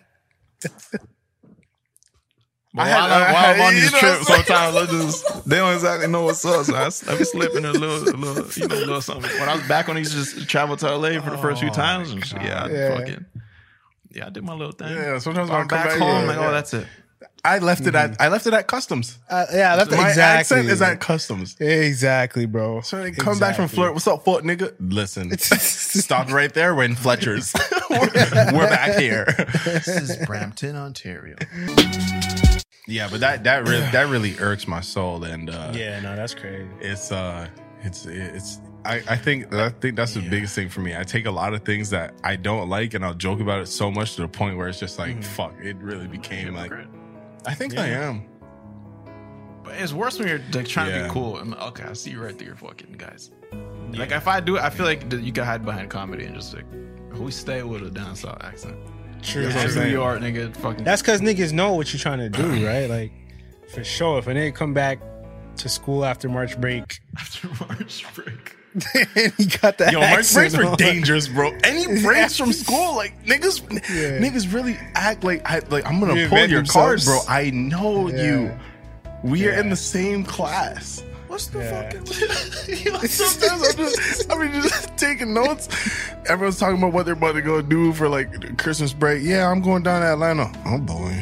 I I had- while, I I'm, while had- I'm on you these know trips, what I'm sometimes I just they don't exactly know what's up. So I, s- I be slipping a little, a little, you know, a little something. When I was back when I used to just travel to L A for the first few times, and shit, yeah, I Yeah. fucking, yeah, I did my little thing. Yeah, sometimes I'm when I come back, back home, here, like, yeah. oh, that's it. I left it at I left it at customs. Uh, yeah, that's My exactly. accent is at customs. Exactly, bro. So they come back from Florida. What's up, Fort nigga? Listen, stop right there. We're in Fletcher's. we're, we're back here. This is Brampton, Ontario. Yeah, but that that really that really irks my soul, and uh, Yeah, no, that's crazy. it's uh it's it's I, I think I think that's the biggest thing for me. I take a lot of things that I don't like and I'll joke about it so much to the point where it's just like fuck, it really became like I think I am. But it's worse when you're like trying to Yeah. be cool. And okay, I see you right through your fucking guys. Like if I do it, I feel like that you can hide behind comedy and just like we stay with a down south accent. True. That's what I'm New saying. York, nigga. Fucking That's because niggas know what you're trying to do, right? Like, For sure. If I didn't come back to school after March break. After March break. And he got that. Yo, March breaks accent were on. dangerous, bro. Any breaks from school, like niggas, Yeah. niggas really act like I like I'm gonna Reinvent pull your card, themselves. bro. I know Yeah. you. We are Yeah. in the same class. What's the Yeah. fucking? Yo, sometimes I'm just, I mean, just taking notes. Everyone's talking about what they're about to go do for like Christmas break. Yeah, I'm going down to Atlanta. Oh boy.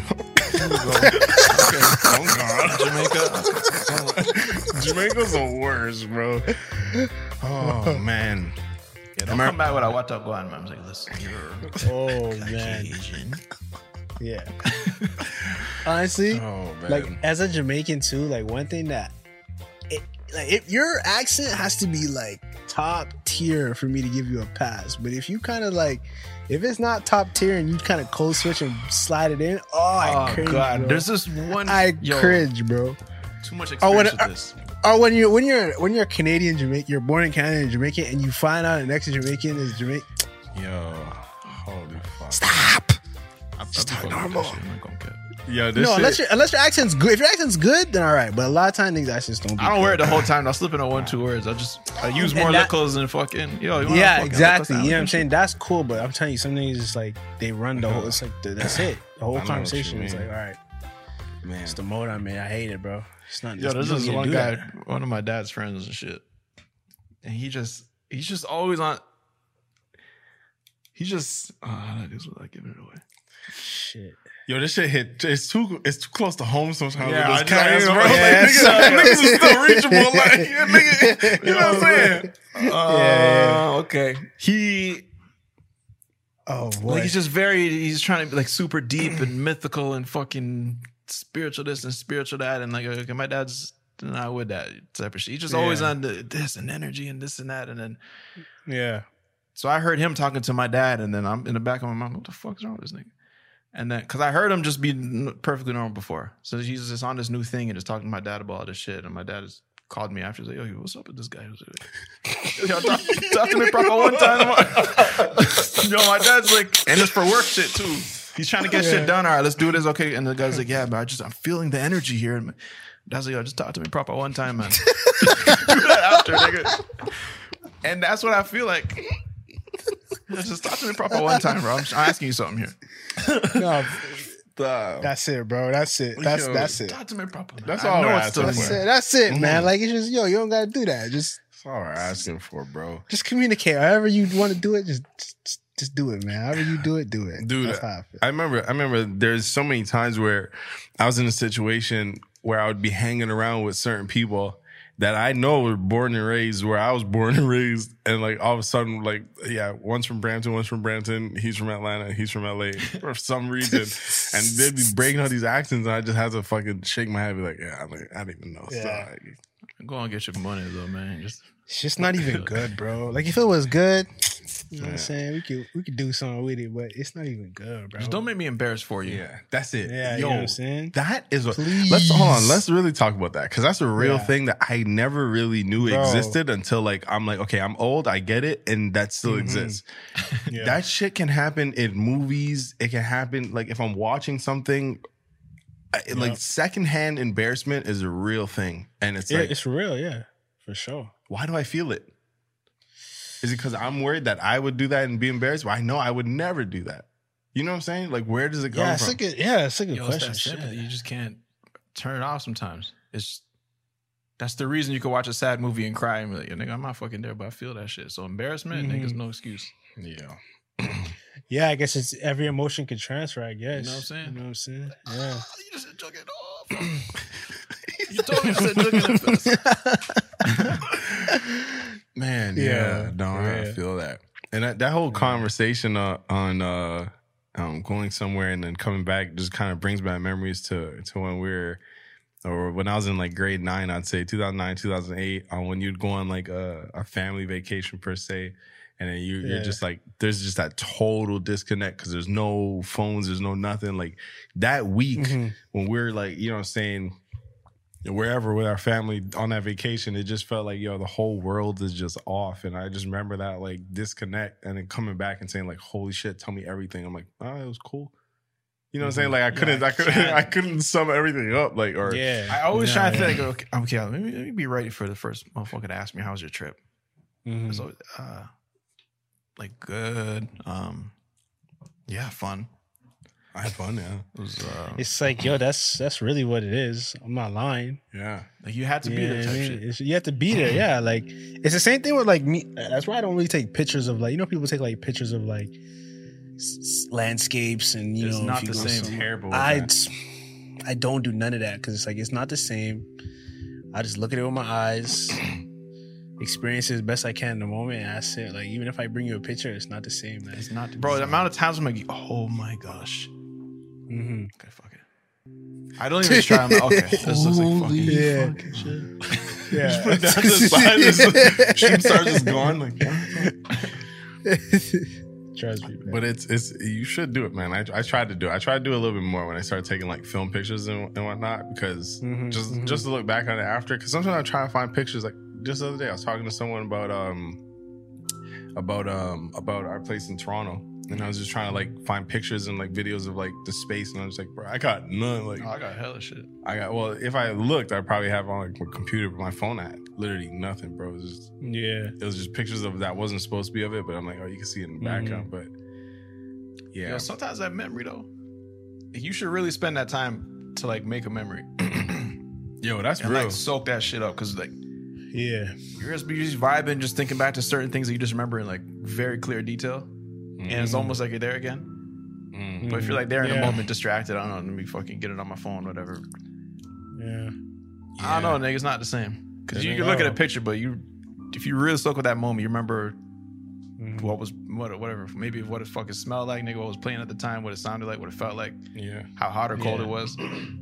Oh God, Jamaica. Jamaica's the worst, bro. Oh man. Yeah, don't come back with a what up going, man. I was like, listen, you're Oh man. Asian. Yeah. Honestly, Oh man. like as a Jamaican too, like one thing that it, like if your accent has to be like top tier for me to give you a pass. But if you kind of like if it's not top tier and you kind of code switch and slide it in, oh, I Oh cringe, God, bro. there's this one. I yo, cringe, bro. Too much Oh, when- experience with this. Or when you're when you're when you're Canadian Jamaican, you're born in Canada and Jamaican, and you find out an next Jamaican is Jamaican. Yo, holy fuck. Stop. I'm Just fucking talk with normal. that shit, I'm not gonna cap. Yo, this No, shit, unless your unless your accent's good. If your accent's good, then all right. But a lot of times niggas accents don't. Be I don't wear it good. the whole time. I'll slip in on one, two words. I just I use And more that- lickles than fucking. Yo, you wanna Yeah, fucking exactly. lick us You know what out? I'm saying? That's cool, but I'm telling you, some niggas just like they run the whole. It's like the, that's it. The whole I know what you conversation is mean. like, all right, man. it's the mode I'm in. I hate it, bro. It's not. Yo, there's you don't this get to one do guy, that. one of my dad's friends and shit, and he just he's just always on. He just oh, how do I do this without giving it away? Shit. Yo, this shit hit. It's too. It's too close to home sometimes. Yeah, with I those just- cats, I bro. know, Like, yeah, niggas, son. niggas is still reachable. Like, yeah, nigga, you know what I'm saying? Uh, okay. He Oh boy. like he's just very he's trying to be like super deep and mythical and fucking spiritual this and spiritual that and like okay, my dad's not with that type of shit. He's just always Yeah. on the, this and energy and this and that and then yeah. so I heard him talking to my dad and then I'm in the back of my mind, what the fuck's wrong with this nigga? And then because I heard him just be n- perfectly normal before, so he's just on this new thing and just talking to my dad about all this shit. And my dad has called me after, he's like, "Yo, what's up with this guy?" He was like, Yo, talk, talk to me proper one time. Yo, my dad's like, and it's for work shit too. He's trying to get shit done. All right, let's do this. Okay. And the guy's like, "Yeah, but I just I'm feeling the energy here." And my dad's like, "Yo, just talk to me proper one time, man." Do that after, nigga. And that's what I feel like. Just talk to me proper one time, bro. I'm, I'm asking you something here. No, The- that's it, bro. That's it. That's Yo, that's it. Talk to me proper. Man. That's I all know we're it's still asking That's for. it. That's it, man. Like it's just yo, you don't gotta do that. Just That's all we're asking for, bro. just communicate. However you want to do it, just just, just do it, man. However you do it, do it. Dude, That's how I feel. I remember. I remember. There's so many times where I was in a situation where I would be hanging around with certain people that I know were born and raised where I was born and raised, and like all of a sudden, like yeah, one's from Brampton, one's from Brampton, he's from Atlanta, he's from L A for some reason, and they'd be breaking out these accents, and I just had to fucking shake my head, be like, yeah, I'm like, I don't even know. So, Yeah. like, Go on, get your money though, man. Just It's just not even good, bro. Like if it was good, you know what Yeah. I'm saying? We could we could do something with it, but it's not even good, bro. just don't make me embarrassed for you. yeah, that's it. Yeah, you Yo, know what I'm saying? that is a Please. let's hold on. Let's really talk about that because that's a real Yeah. thing that I never really knew Bro. existed until like I'm like, okay, I'm old, I get it, and that still Mhm. exists. Yeah. That shit can happen in movies. It can happen like if I'm watching something. I- Like Yep. secondhand embarrassment is a real thing, and it's Yeah, like, it's real, yeah. For sure. why do I feel it? Is it because I'm worried that I would do that and be embarrassed? Well, I know I would never do that. You know what I'm saying? Like, where does it come Yeah, it's from? a good yeah, it's a good Yo, it's question. that sympathy. Shit. You just can't turn it off sometimes. It's that's the reason you can watch a sad movie and cry and be like, "Yo, nigga, I'm not fucking there, but I feel that shit." So embarrassment, Mhm. nigga's no excuse. yeah. Yeah, I guess it's every emotion can transfer, I guess. You know what I'm saying? You know what I'm saying? Yeah. You just said jerk it off. You told me you said jerk it off. Man, yeah, Yeah, no, I yeah. feel that. And that, that whole conversation uh, on uh, um, going somewhere and then coming back just kind of brings back memories to to when we were, or when I was in like grade nine, I'd say two thousand nine, two thousand eight, uh, when you'd go on like a, a family vacation per se. And then you, you're Yeah. just like, there's just that total disconnect because there's no phones, there's no nothing. Like that week Mhm. when we're like, you know what I'm saying, wherever with our family on that vacation, it just felt like, yo, the whole world is just off. And I just remember that like disconnect and then coming back and saying like, holy shit, tell me everything. I'm like, oh, it was cool. You know what I'm saying? Like I couldn't, Yeah, I I couldn't, can't. I couldn't sum everything up. Like or Yeah. I always Yeah, try to yeah. think, okay, okay, let me, let me be ready for the first motherfucker to ask me, how's your trip? Mhm. So, uh, like, good. Um, yeah, fun. I had fun. Yeah, It was, uh, It's like, yo, that's that's really what it is. I'm not lying. yeah. like, you had to be Yeah, there I type mean, shit. it's- you have to be there. Yeah, like it's the same thing with like me. That's why I don't really take pictures of like you know people take like pictures of like s- s- landscapes and you It's know not if you the go same. somewhere- Terrible with I that. I don't do none of that because it's like it's not the same. I just look at it with my eyes, experience it as best I can in the moment, and that's it. Like even if I bring you a picture, it's not the same, man. It's not, bro, the amount of times I'm like, oh my gosh. Mm-hmm. Okay, fuck it. I don't even try. I'm like, okay, this looks like fucking Yeah. fucking shit. Yeah. Put it down to the side. This shooting star just gone. Like, Trust me, man. but it's it's you should do it, man. I I tried to do it. I tried to do it a little bit more when I started taking like film pictures and, and whatnot because Mhm, just mhm. just to look back on it after. Because sometimes I try to find pictures. Like just the other day, I was talking to someone about um about um about our place in Toronto, and I was just trying to like find pictures and like videos of like the space, and I was like, bro, I got none. Like Oh, I got hella shit. I got well, if I looked, I'd probably have on like my computer, but my phone had literally nothing, bro. It was just Yeah. it was just pictures of that wasn't supposed to be of it, but I'm like, oh, you can see it in the background, but yeah, Yo, sometimes that memory though, you should really spend that time to like make a memory yo, that's and real. like soak that shit up because like Yeah. you're just, you're just vibing, just thinking back to certain things that you just remember in like very clear detail, and it's almost like you're there again. Mm. But if you're like there in Yeah. the moment, distracted, I don't know, let me fucking get it on my phone, whatever. Yeah. I don't know, nigga, it's not the same because It you ain't can look at a all. picture, but you, if you really soak with that moment, you remember Mhm. what was what whatever, maybe what it fucking smelled like, nigga, what was playing at the time, what it sounded like, what it felt like, Yeah, how hot or cold Yeah. it was.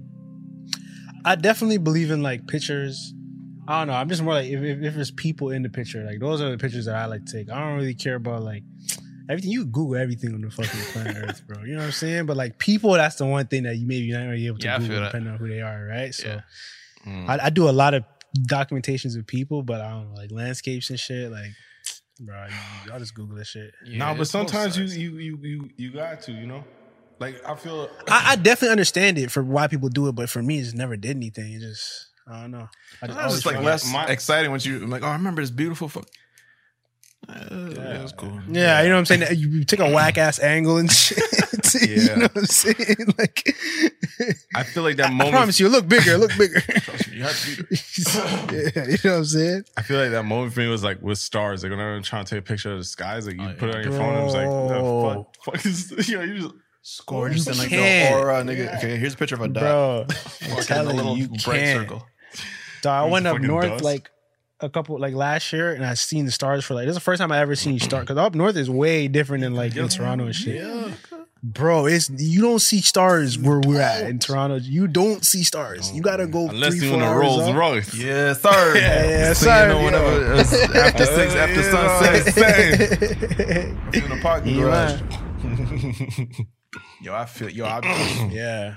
I definitely believe in like pictures. I don't know. I'm just more like if, if, if there's people in the picture, like those are the pictures that I like to take. I don't really care about like everything. You Google everything on the fucking planet Earth, bro. You know what I'm saying? But like people, that's the one thing that you maybe not really able to Yeah, I Google feel that. depending on who they are, right? So Yeah. Mm. I, I do a lot of documentations of people, but I don't know, like landscapes and shit. Like, bro, you, y'all just Google this shit. no, but it's both sometimes you sides. you you you you got to, you know, like I feel I, I definitely understand it for why people do it, but for me, it just never did anything. It just, I don't know. I It's always just like felt less my- exciting once you I'm like, oh, I remember this beautiful fuck. Uh, yeah, that's cool. Yeah, you know what I'm saying? You, you take a whack ass angle and shit. You Yeah. know what I'm saying? Like, I feel like that I moment. promise you, look bigger, look bigger. You have to be there. Yeah, you know what I'm saying? I feel like that moment for me was like with stars. Like when I'm trying to take a picture of the skies, like you Oh, put it yeah. on your phone, and it was like, Bro. the fuck, fuck is this? You know, you just Gorgeous You and like can't. the aura, nigga. Okay, here's a picture of a dot. Bro, I'm Fucking a telling little you, you bright can't. circle. Dog, I It was went up fucking north dust. like a couple, like last year, and I seen the stars for like, this is the first time I ever seen stars. Because up north is way different than like in Toronto and shit. Bro, it's you don't see stars where we're at in Toronto. You don't see stars. You gotta go unless three, you're in four a hours Rolls up. Royce. Yeah, sir. Yeah, so sir, you know, whenever yo. it's after six, after You know what I'm sunset, saying? in the parking You garage. right. Yo, I feel yo. I, Yeah.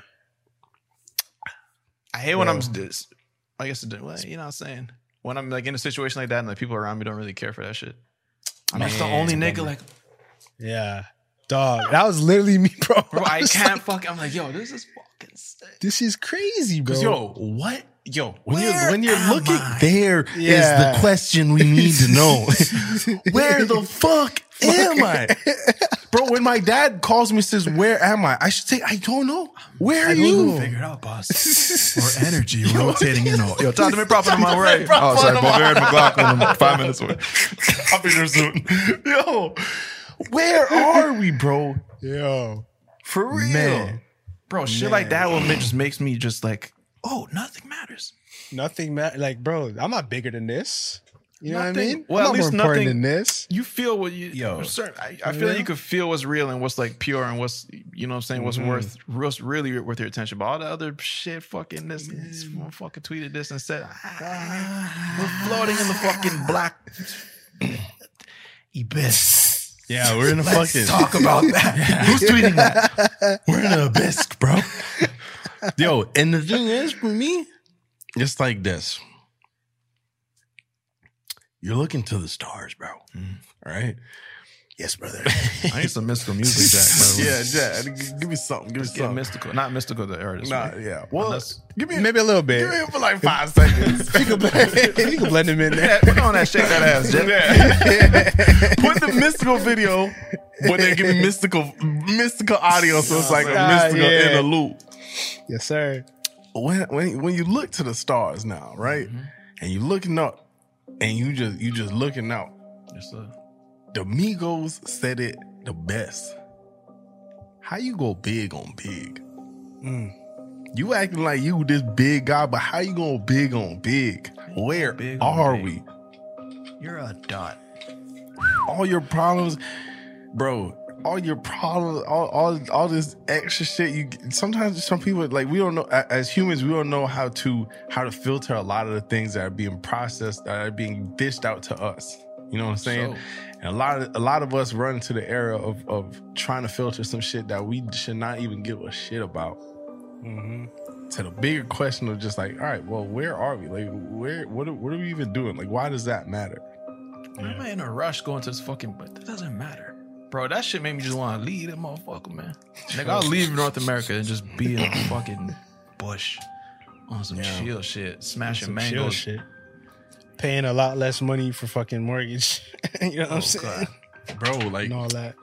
I hate when Yo. I'm this. I guess it, well, you know what I'm saying. When I'm like in a situation like that and like people around me don't really care for that shit. I'm just the Man, only it's a nigga like, Yeah. Dog. That was literally me, bro. bro, I was can't like, fuck. I'm like, yo, this is fucking sick. this is crazy, bro. Cause yo, what? Yo, when Where you're when you're am looking, I? there is Yeah. the question we need to know. Where the fuck am I? Bro, when my dad calls me and says, where am I? I should say, I don't know. Where are you? Figure it out, boss. Or energy rotating in. Yo, talk to me proper on my way. Oh, sorry, Bavarian McLaughlin. I'm five minutes away. I'll be there soon. Yo, where are we, bro? Yo. For real. Man. Bro, shit like that will make, just makes me just like, oh, nothing matters. Nothing matters. Like, bro, I'm not bigger than this. You know what I Nothing- mean? well, I'm at not least more important nothing- than this. You feel what you, Yo. certain, I, I feel like you could feel what's real and what's like pure and what's, you know what I'm saying, what's worth, what's really worth your attention. But all the other shit, fucking this, this fucking tweeted this and said, ah, we're floating in the fucking black abyss. Yeah, we're in a Let's fucking. talk about that. Who's tweeting that? We're in an abyss, bro. Yo, and the thing is, for me, it's like this. You're looking to the stars, bro. All right. Yes, brother. I need some mystical music, Jack. Bro. Yeah, Jack. G- Give me something. Give me Get something. mystical, not mystical. The artist. Nah, right? yeah. Well, Unless- give me Maybe a little bit. Give me him for like five seconds. you, can blend, you can blend them in there. Yeah, put on that, shake that ass, Jack. Yeah. Put the mystical video, but then give me mystical mystical audio, so it's like a Ah, mystical yeah. in a loop. Yes, sir. When when when you look to the stars now, right, Mm-hmm. and you looking up, and you just you just looking out. Yes, sir. The Migos said it the best. How you go big on big? Mm. You acting like you this big guy, but how you going big on big? Where big on are big? we? You're a dot. All your problems, bro. All your problems, all all all this extra shit. You sometimes some people like we don't know as humans we don't know how to how to filter a lot of the things that are being processed that are being dished out to us. You know what I'm saying? So- And a lot of a lot of us run into the era of of trying to filter some shit that we should not even give a shit about. Mm-hmm. To the bigger question of just like, all right, well, where are we? Like, where? What? Are, what are we even doing? Like, why does that matter? Why am I in a rush going to this fucking? But that doesn't matter, bro. That shit made me just want to leave that motherfucker, man. Nigga, I'll leave North America and just be in a fucking bush on some Yeah. chill shit, smashing Some chill mangoes. shit. Paying a lot less money for fucking mortgage. You know what I'm Oh, saying? God. Bro, like, And all that.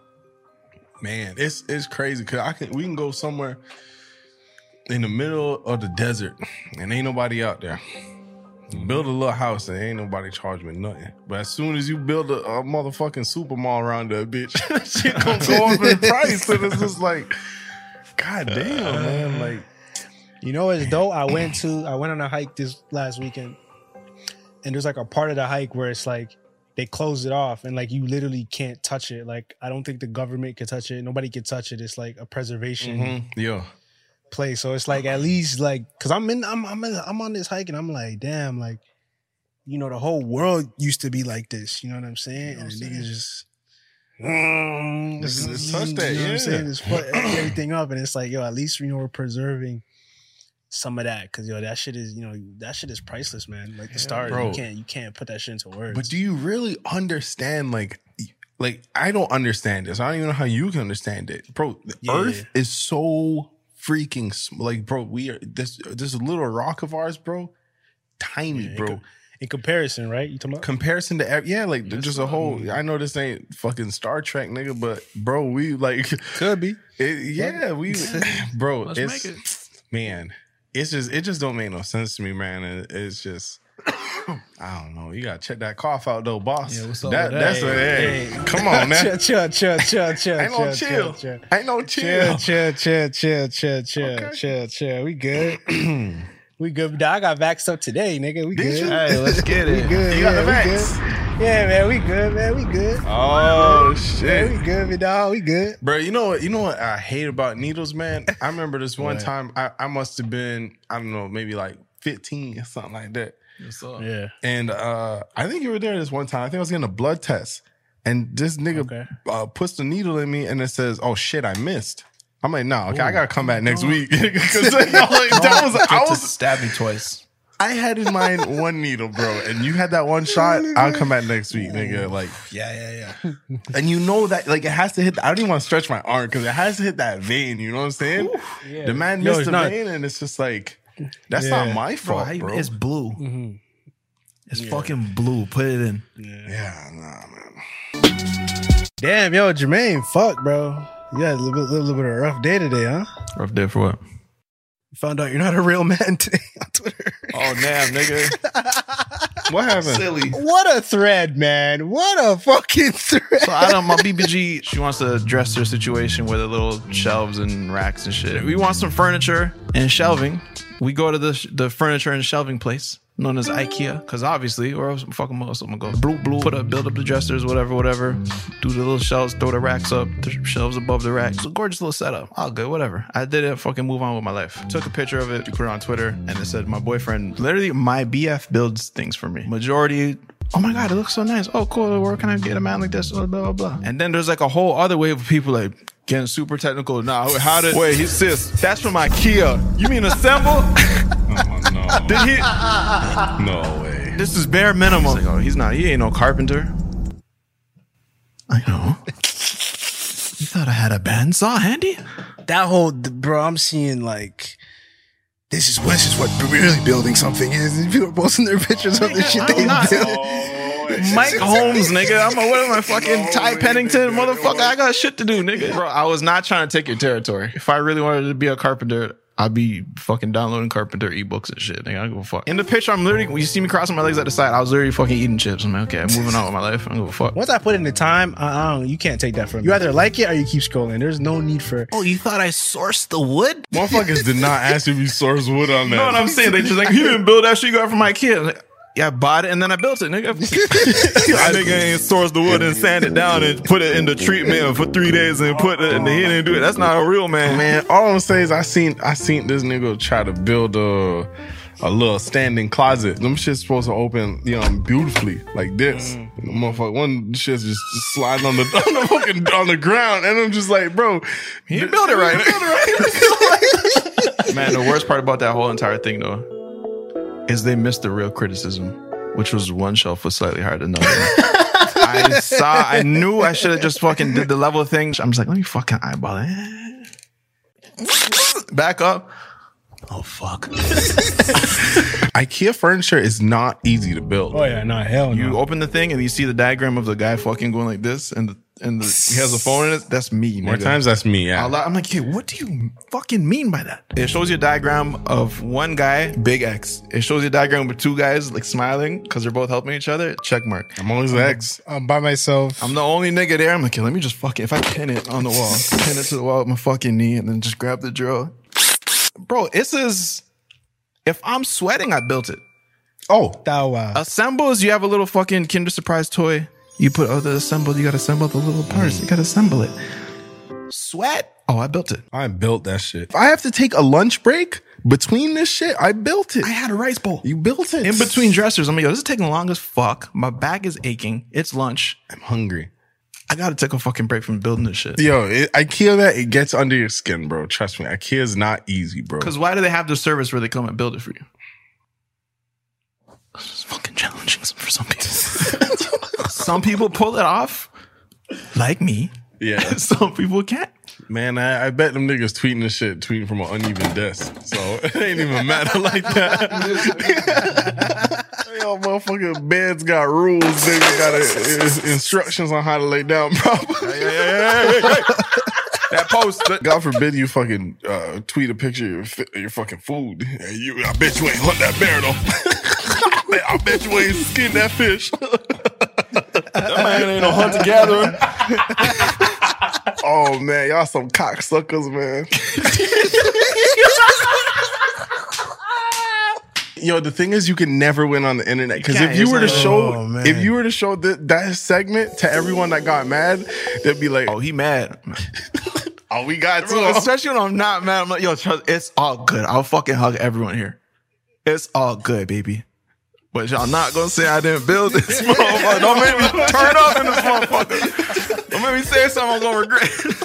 man, it's it's crazy because I can we can go somewhere in the middle of the desert and ain't nobody out there. Build a little house and ain't nobody charge me nothing. But as soon as you build a, a motherfucking super mall around that bitch, that shit gonna go up in price. And it's just like, god damn, man. Like, You know what's dope? I went to I went on a hike this last weekend, and there's like a part of the hike where it's like they closed it off, and like you literally can't touch it. Like I don't think the government can touch it. Nobody can touch it. It's like a preservation mhm, yeah. place. So it's like at least like because I'm in I'm I'm in, I'm on this hike and I'm like damn like you know the whole world used to be like this. You know what I'm saying? And the niggas just. Mm, Just- just you touch know that, what I'm yeah. saying? Just fuck everything up, and it's like, yo, at least you know we're preserving some of that, because yo, that shit is, you know, that shit is priceless, man. Like the stars, bro. you can't, you can't put that shit into words. But do you really understand, like, like I don't understand this. I don't even know how you can understand it. Bro, the Yeah. earth is so freaking, sm- like, bro, we are, this, this little rock of ours, bro, tiny, Yeah, bro. in, co- in comparison, right? You talking about? Comparison to, ev- yeah, like, just a whole, I know this ain't fucking Star Trek, nigga, but, bro, we, like, Could be. it, yeah, we, bro, Let's it's, make it. man, it's just, it just don't make no sense to me, man. It, it's just, I don't know. You gotta check that cough out though, boss. Yeah, what's up that, with that? That's a, Hey, hey, come on, man. chill, chill, chill, chill, chill. Ain't no chill. chill. Ain't no chill. Chill, chill, chill, chill, chill, chill, Okay. chill, chill. We good. We good. I got vaxxed up today, nigga. We Did good. you? Hey, let's get We it. good. You got yeah, the we vax? good. Yeah, man. We good, man. We good. Oh Yeah, shit, we good, me dog. We good. bro. You know what? You know what I hate about needles, man. I remember this one What? time. I, I must have been, I don't know, maybe like fifteen or something like that. What's up? Yeah. And uh, I think you were there this one time. I think I was getting a blood test, and this nigga Okay. uh, puts the needle in me, and it says, "Oh shit, I missed." I'm like, "No, okay, I gotta come back next week." Because like, that was, I Get to was, stab me twice. I had in mind one needle, bro, and you had that one shot. I'll come back next week, nigga. Like, Yeah, yeah, yeah. and you know that, like, it has to hit. I don't even want to stretch my arm because it has to hit that vein. You know what I'm saying? Yeah. The man Yo, missed it's the not- vein, and it's just like, that's Yeah. not my Bro, fault, how you- bro. it's blue. Mm-hmm. It's fucking blue. Put it in. Yeah, nah, man. Damn, yo, Jermaine, fuck, bro. You had a little bit, little, little bit of a rough day today, huh? Rough day for what? Found out you're not a real man today on Twitter. Oh, damn, nigga. What happened? Silly. What a thread, man. What a fucking thread. So I don't, my B B G, she wants to address her situation with the little shelves and racks and shit. We want some furniture and shelving. We go to the the furniture and shelving place known as IKEA, because obviously, or else fucking most of them go blue, blue, put up, build up the dressers, whatever, whatever. Do the little shelves, throw the racks up, the shelves above the racks. It's a gorgeous little setup. All good, whatever. I did it, fucking move on with my life. Took a picture of it, put it on Twitter, and it said, my boyfriend, literally, my B F builds things for me. Majority, oh my God, it looks so nice. Oh, cool. Where can I get a man like this? Blah, blah, blah. And then there's like a whole other wave of people like getting super technical. Nah, how did, wait, he sis, that's from IKEA. You mean assemble? Oh, no. Did he? No way. This is bare minimum. Like, oh, he's not, he ain't no carpenter. I know. You thought I had a bandsaw handy? That whole, bro, I'm seeing like, this is, this is what really building something is. People are posting their pictures of the shit they built. Mike Holmes, nigga. I'm a, what am I, fucking Ty Pennington, motherfucker? I got shit to do, nigga. Bro, I was not trying to take your territory. If I really wanted to be a carpenter, I'd be fucking downloading carpenter ebooks and shit, nigga. I don't give a fuck. In the picture, I'm literally, when you see me crossing my legs at the side, I was literally fucking eating chips. I'm like, okay, I'm moving on with my life. I don't give a fuck. Once I put in the time, I, I don't, you can't take that from me. You either like it or you keep scrolling. There's no need for. Oh, you thought I sourced the wood? Motherfuckers did not ask if you source wood on that. You know what I'm saying? They just like, you didn't build that shit you got from my kid. Like, yeah, I bought it and then I built it, nigga. I nigga ain't sourced the wood and sand it down and put it in the treatment for three days and put it in the he didn't do it. That's not a real man. Man, all I'm saying is I seen I seen this nigga try to build a a little standing closet. Them shit's supposed to open, you know, beautifully like this. Mm. The motherfucker, one shit's just sliding on the on the fucking on the ground, and I'm just like, bro, he didn't build it right. Man, the worst part about that whole entire thing though is they missed the real criticism, which was one shelf was slightly higher than the other. I saw, I knew I should have just fucking did the level thing. I'm just like, let me fucking eyeball it. Back up. Oh, fuck. IKEA furniture is not easy to build. Oh, yeah, no, hell no. You open the thing and you see the diagram of the guy fucking going like this, and the, and the, he has a phone in it. That's me. More nigga. times, that's me, yeah. I'm like, hey, what do you fucking mean by that? It shows you a diagram of one guy, big X. It shows you a diagram with two guys like smiling because they're both helping each other. Check mark. I'm always the X. I'm by myself. I'm the only nigga there. I'm like, okay, let me just fucking, if I pin it on the wall, pin it to the wall with my fucking knee and then just grab the drill. Bro, this is, if I'm sweating, I built it. Oh. Oh, wow. Assembles, you have a little fucking Kinder Surprise toy. You put oh, the assemble, you got to assemble the little parts. Mm. You got to assemble it. Sweat. Oh, I built it. I built that shit. If I have to take a lunch break between this shit, I built it. I had a rice bowl. You built it. In between dressers. I'm like, yo, this is taking long as fuck. My back is aching. It's lunch. I'm hungry. I got to take a fucking break from building this shit. Yo, it, IKEA, that it gets under your skin, bro. Trust me. IKEA is not easy, bro. Because why do they have the service where they come and build it for you? It's just fucking challenging for some people. Some people pull it off, like me. Yeah. Some people can't. Man, I, I bet them niggas tweeting this shit, tweeting from an uneven desk. So it ain't even matter like that. Yo, motherfucking beds got rules. Nigga got a, uh, instructions on how to lay down properly. Hey, hey, hey, hey, hey. That post. God forbid you fucking uh, tweet a picture of your, fi- your fucking food. Hey, you, I bet you ain't hunt that bear though. I bet you ain't skin that fish. That man ain't no hunter gatherer. Oh man, y'all some cocksuckers, man. Yo, the thing is, you can never win on the internet because if you were to show, oh, if you were to show that that segment to everyone that got mad, they'd be like, "Oh, he mad." Oh, we got to. Especially when I'm not mad. I'm like, "Yo, trust, it's all good. I'll fucking hug everyone here. It's all good, baby." But y'all not gonna say I didn't build this motherfucker. Don't make me turn up in this motherfucker. Don't make me say something I'm gonna regret.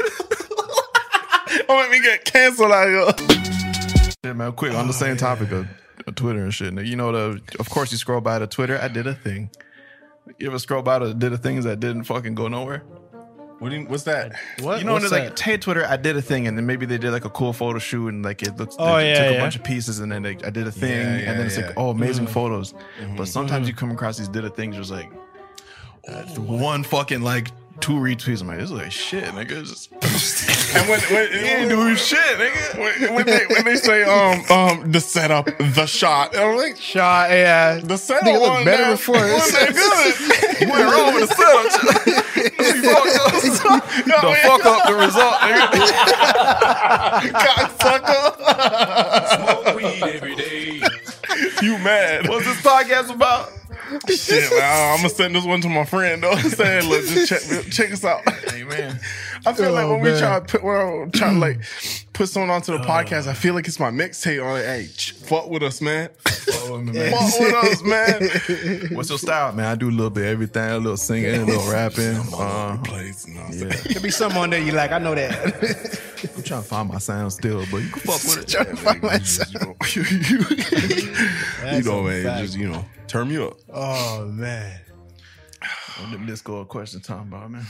Don't make me get canceled out here. Yeah, man, quick, on the same topic of, of Twitter and shit. You know, the of course you scroll by to Twitter. I did a thing. You ever scroll by to did a things that didn't fucking go nowhere? What do you, what's that? What? You know, What's when it's that? like, hey, Twitter, I did a thing, and then maybe they did like a cool photo shoot, and like it looks, Oh, they yeah, took yeah. a bunch of pieces, and then they, I did a thing, Yeah, yeah, and then it's yeah. like, oh, amazing Mm. photos. Mm-hmm. But sometimes you come across these did a things, just like uh, one fucking like two retweets. I'm like, this is like shit, nigga. It's just, And when, when, you ain't doing shit, nigga. when, when they when they say um um the setup, the shot, I'm like, Shot, yeah. the setup Nigga look wasn't better that- before this. wasn't that good. You went wrong with the setup. You fucked up. The fuck up the result, nigga. Cocksucker. Smoke weed every day. You mad? What's this podcast about? Shit, man, I'm gonna send this one to my friend though. Saying, look, just check check us out. Hey man, I feel like Oh, when we man. try to put when I'm trying to like put someone onto the podcast, I feel like it's my mixtape on it. Hey, ch- fuck with us, man. oh, man. Fuck with us, man. What's your style, man? I do a little bit of everything, a little singing, a little rapping. Uh, Place, you know what I'm yeah. saying? Could be something on there you like. I know that. I'm trying to find my sound still, but you can fuck with it. Trying to find You myself. know, you, you, you That's know, a man, fact. just you know, turn me up. Oh man. What the Discord question talking about, man?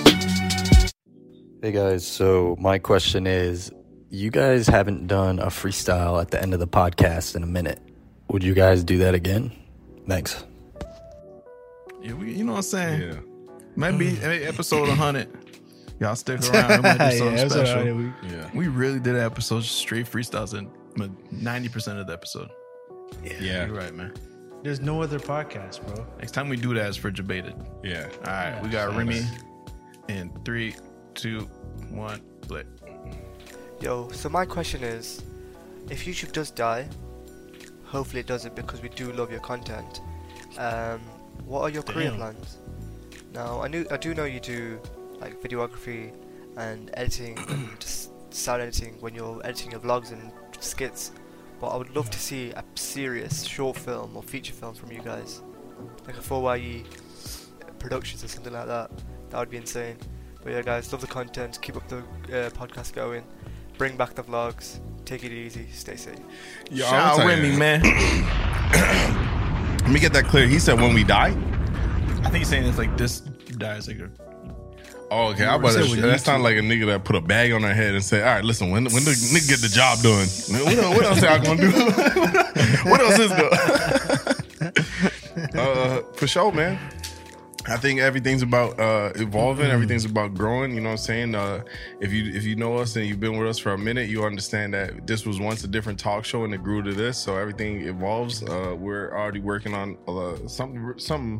Hey guys, so my question is, you guys haven't done a freestyle at the end of the podcast in a minute. Would you guys do that again? Thanks. Yeah, we, you know what I'm saying? Yeah. Maybe, maybe episode one hundred. Y'all stick around. It might be something Yeah, episode special. one hundred, we- Yeah. We really did an episode straight freestyles in ninety percent of the episode. Yeah. You're right, man. There's no other podcast, bro. Next time we do that is for Debated. Yeah. All right, we got Remy in three, two, one, play. Yo, so my question is, if YouTube does die, hopefully it doesn't because we do love your content, um, what are your career Damn. plans? Now, I knew I do know you do like videography and editing and just sound editing when you're editing your vlogs and skits, but I would love to see a serious short film or feature film from you guys, like a four Y E Productions or something like that. That would be insane. But yeah, guys, love the content. Keep up the uh, podcast going. Bring back the vlogs. Take it easy. Stay safe. Yo, Shout I'll out tell Remy, you. man. Let me get that clear. He said when we die? I think he's saying it's like this dies like a. Oh, okay. I about said to, with that YouTube. sound like a nigga that put a bag on their head and say, all right, listen, when when the nigga get the job done, what else, what else y'all gonna do? What else is good? uh, for sure, man. I think everything's about uh, evolving. Everything's about growing. You know what I'm saying? Uh, if you if you know us and you've been with us for a minute, you understand that this was once a different talk show and it grew to this. So everything evolves. Uh, we're already working on uh, something something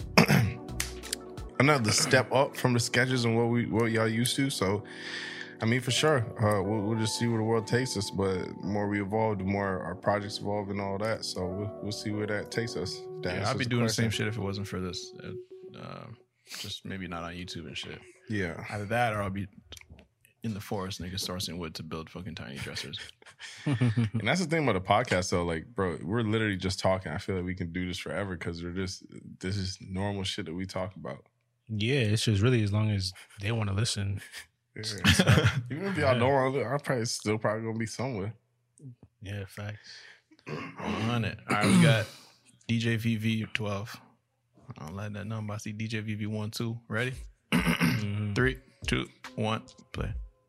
another step up from the sketches and what we what y'all used to. So, I mean, for sure, uh, we'll, we'll just see where the world takes us. But the more we evolve, the more our projects evolve and all that. So we'll, we'll see where that takes us. That Yeah, I'd be answers doing the question. same shit if it wasn't for this. Uh, uh, just maybe not on YouTube and shit. Yeah. Either that or I'll be in the forest, nigga, sourcing wood to build fucking tiny dressers. And that's the thing about the podcast, though. Like, bro, we're literally just talking. I feel like we can do this forever because we're just this is normal shit that we talk about. Yeah, it's just really as long as they want to listen. Yeah, so, even if y'all don't want to, I'm probably still probably gonna be somewhere. Yeah, facts. one hundred. All right, we got D J V V twelve. I don't like that number. I see D J V V one, two. Ready? Three, two, one, play.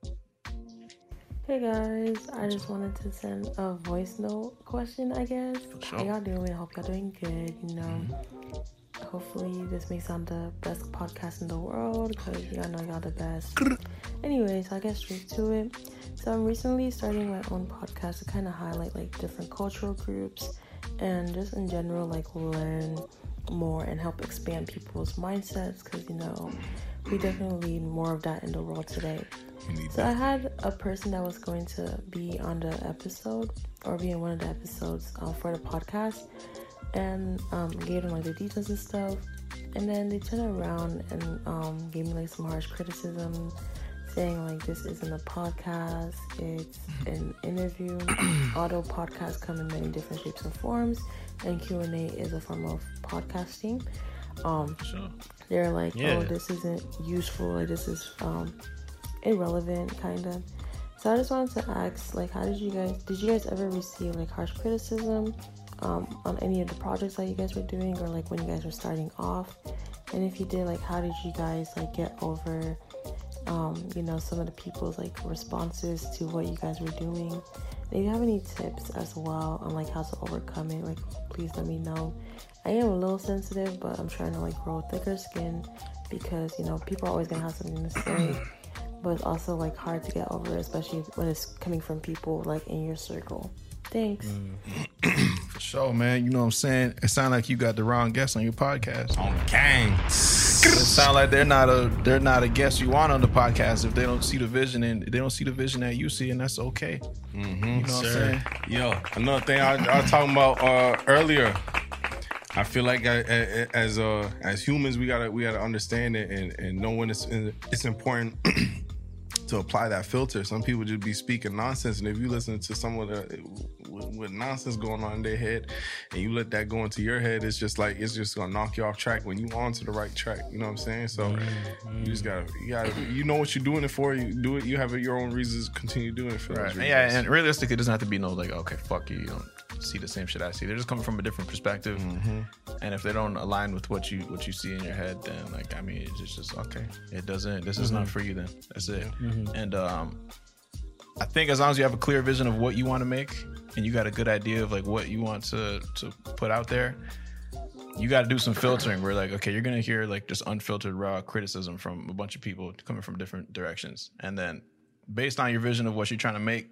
Hey guys, I just wanted to send a voice note question, I guess. sure. How y'all doing? I hope y'all doing good, you know. Hopefully this makes sound the best podcast in the world because y'all know y'all the best. Anyways, I'll get straight to it. So I'm recently starting my own podcast to kind of highlight like different cultural groups and just in general like learn more and help expand people's mindsets because, you know, we definitely need more of that in the world today. So I had a person that was going to be on the episode or be in one of the episodes um, for the podcast and um, gave them like the details and stuff, and then they turned around and um, gave me like some harsh criticism saying like this isn't a podcast, it's an interview. Auto podcasts come in many different shapes and forms, and Q and A is a form of podcasting. Um, Sure. They're like, Yeah. oh, this isn't useful, like this is um, irrelevant, kind of. So I just wanted to ask, like, how did you guys, did you guys ever receive like harsh criticism um, on any of the projects that you guys were doing, or like when you guys were starting off? And if you did, like, how did you guys like get over, um, you know, some of the people's like responses to what you guys were doing? And if you have any tips as well on like how to overcome it, like, please let me know. I am a little sensitive, but I'm trying to like grow thicker skin because, you know, people are always gonna have something to say, but it's also like hard to get over it, especially when it's coming from people like in your circle. Thanks. For sure, man. You know what I'm saying? It sounds like you got the wrong guest on your podcast. On gang. It sounds like they're not a they're not a guest you want on the podcast if they don't see the vision and they don't see the vision that you see, and that's okay. Mm-hmm. You know what I'm saying? Yo, another thing I, I was talking about uh, earlier. I feel like I, I, as uh, as humans, we gotta we gotta understand it and, and know when it's it's important to apply that filter. Some people just be speaking nonsense, and if you listen to someone uh, with, with nonsense going on in their head, and you let that go into your head, it's just like it's just gonna knock you off track when you on to the right track. You know what I'm saying? So Mm-hmm. you just gotta you gotta you know what you're doing it for. You do it. You have your own reasons to continue doing it for. Right. those And yeah, reasons. and realistically, it doesn't have to be no like, okay, fuck you. You don't see the same shit I see. They're just coming from a different perspective, mm-hmm. and if they don't align with what you what you see in your head, then like I mean, it's just okay. It doesn't. This is mm-hmm. not for you. Then that's it. Mm-hmm. And um, I think as long as you have a clear vision of what you want to make, and you got a good idea of like what you want to to put out there, you got to do some filtering. Where like, okay, you're gonna hear like just unfiltered raw criticism from a bunch of people coming from different directions, and then based on your vision of what you're trying to make,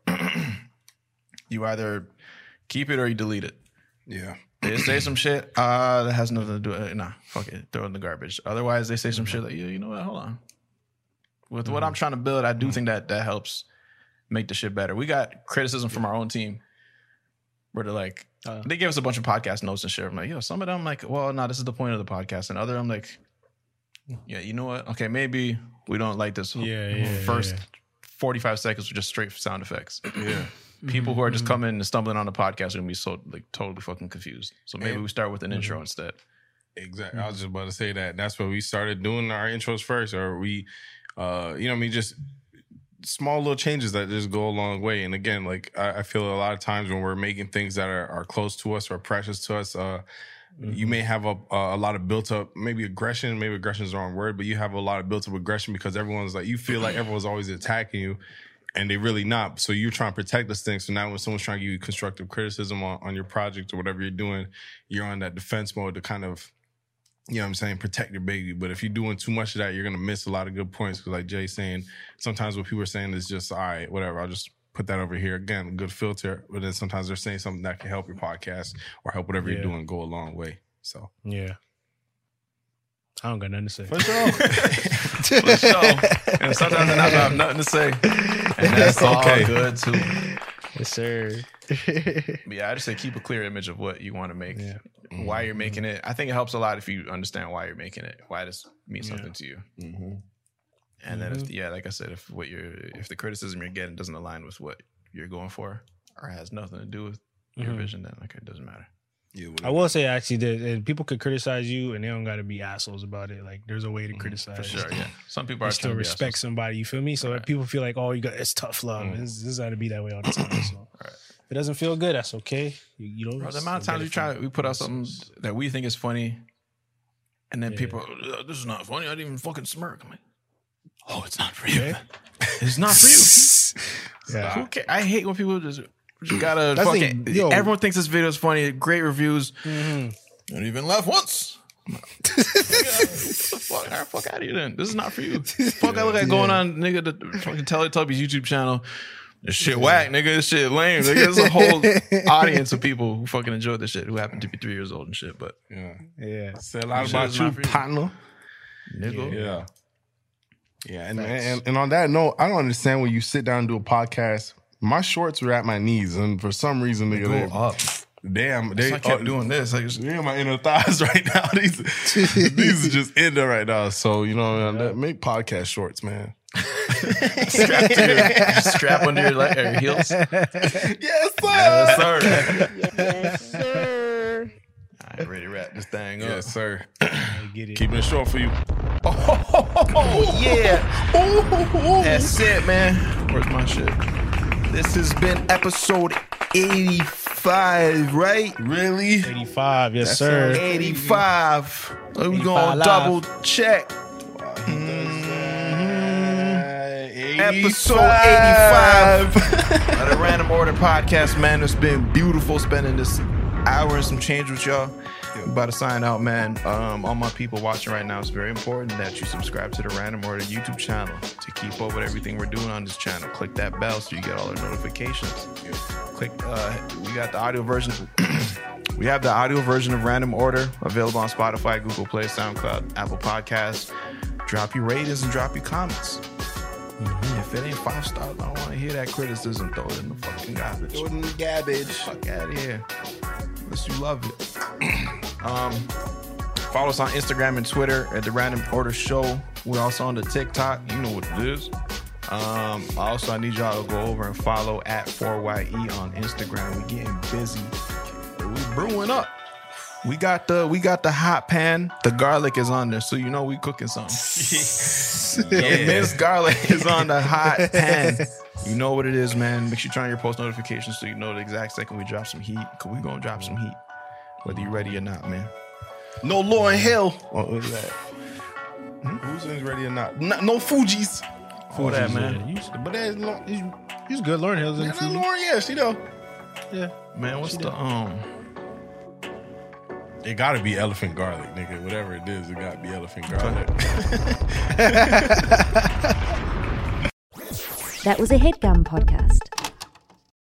you either keep it or you delete it. Yeah. They say some shit uh, that has nothing to do with it. Nah, fuck it. Throw it in the garbage. Otherwise, they say some shit like, yeah, you know what? Hold on. With mm-hmm. what I'm trying to build, I do mm-hmm. think that that helps make the shit better. We got criticism from our own team where they're like, uh, they gave us a bunch of podcast notes and shit. I'm like, yo, some of them like, well, no, this is the point of the podcast. And other I'm like, yeah, you know what? Okay, maybe we don't like this yeah, yeah, first yeah. forty-five seconds with just straight sound effects. Yeah. People who are just coming and stumbling on the podcast are gonna be so like totally fucking confused. So maybe and, we start with an intro mm-hmm. instead. Exactly. I was just about to say that. That's where we started doing our intros first, or we, uh, you know, what I mean, just small little changes that just go a long way. And again, like I, I feel a lot of times when we're making things that are, are close to us or precious to us, uh, mm-hmm. you may have a a lot of built up, maybe aggression. Maybe aggression is the wrong word, but you have a lot of built up aggression because everyone's like, you feel like everyone's always attacking you. And they really not. So you're trying to protect this thing. So now when someone's trying to give you constructive criticism on, on your project or whatever you're doing, you're on that defense mode to kind of, you know what I'm saying, protect your baby. But if you're doing too much of that, you're going to miss a lot of good points. Because like Jay's saying, sometimes what people are saying is just, all right, whatever, I'll just put that over here. Again, a good filter. But then sometimes they're saying something that can help your podcast or help whatever yeah. you're doing go a long way. So yeah. I don't got nothing to say. For sure. For sure. And sometimes I have nothing to say. And that's okay. All good too. Yes, sir. But yeah, I just say keep a clear image of what you want to make, yeah. why you're making it. I think it helps a lot if you understand why you're making it, why this means something yeah. to you. Mm-hmm. And then, if, yeah, like I said, if what you're, if the criticism you're getting doesn't align with what you're going for, or has nothing to do with your mm-hmm. vision, then like it doesn't matter. Yeah, I will say actually that and people could criticize you and they don't got to be assholes about it. Like there's a way to mm-hmm. criticize. For sure, yeah. Some people are still respect assholes. Somebody. You feel me? So right. if people feel like, oh, you got it's tough love. Mm-hmm. This, this got to be that way all the time. So right. if it doesn't feel good, that's okay. You, you know, Bro, the amount of times we try, we put out something that we think is funny, and then yeah. people, oh, this is not funny. I didn't even fucking smirk. I'm like, oh, it's not for you. Okay. It's not for you. Yeah. Who cares? I hate when people just. You gotta That's fucking. The, yo, everyone thinks this video is funny. Great reviews. Mm-hmm. Don't even laugh once. Get the fuck, all right, fuck out of here then. This is not for you. Fuck, yeah, I look like yeah. going on, nigga, the fucking Teletubbies YouTube channel. This shit yeah. whack, nigga. This shit lame. Nigga, there's a whole audience of people who fucking enjoy this shit who happen to be three years old and shit. But yeah, yeah. Say a lot about you, partner. Nigga. Yeah, yeah. And, and and on that note, I don't understand when you sit down and do a podcast. My shorts were at my knees, and for some reason, nigga, they go up. Damn, they I kept uh, doing this. Like, they're my inner thighs right now. These, these are just in there right now. So you know, man, that, make podcast shorts, man. strap, to your, strap under your, leg, or your heels. Yes, sir. Yes, sir. Yes, sir. I ain't ready to wrap this thing up. Yes, sir. Get it. Keeping it short for you. Oh, yeah. That's it, man. Where's my shit? This has been episode eighty-five, right? Really? eighty-five, yes, That's sir. eighty-five. We're going to double check. Mm-hmm. Episode eighty-five of the Random Order Podcast, man. It's been beautiful spending this hour and some change with y'all. I'm about to sign out, man. Um, all my people watching right now, it's very important that you subscribe to the Random Order YouTube channel to keep up with everything we're doing on this channel. Click that bell so you get all our notifications. Click. Uh, we got the audio version. We have the audio version of Random Order available on Spotify, Google Play, SoundCloud, Apple Podcasts. Drop your ratings and drop your comments. Mm-hmm. If it ain't five stars, I don't want to hear that criticism. Throw it in the fucking garbage. Throw it in the garbage. Fuck out of here. Unless you love it. um, follow us on Instagram and Twitter at The Random Order Show. We're also on the TikTok. You know what it is. Um, also, I need y'all to go over and follow at four Y E on Instagram. We getting busy. We brewing up. We got the we got the hot pan. The garlic is on there, so you know we cooking something. Yeah. The minced garlic is on the hot pan. You know what it is, man. Make sure you turn on your post notifications so you know the exact second we drop some heat. Cause we gonna drop some heat, whether you ready or not, man. No Lauryn Hill. What was that? Hmm? Who's ready or not? No, no Fugees. For that, man. Yeah, you- but that's he's, he's good. Lauryn Hill's in Yeah, the that Lauryn, yeah, she know. Yeah, Man, what's She the did. um? It gotta be elephant garlic, nigga. Whatever it is, it gotta be elephant garlic. That was a HeadGum podcast.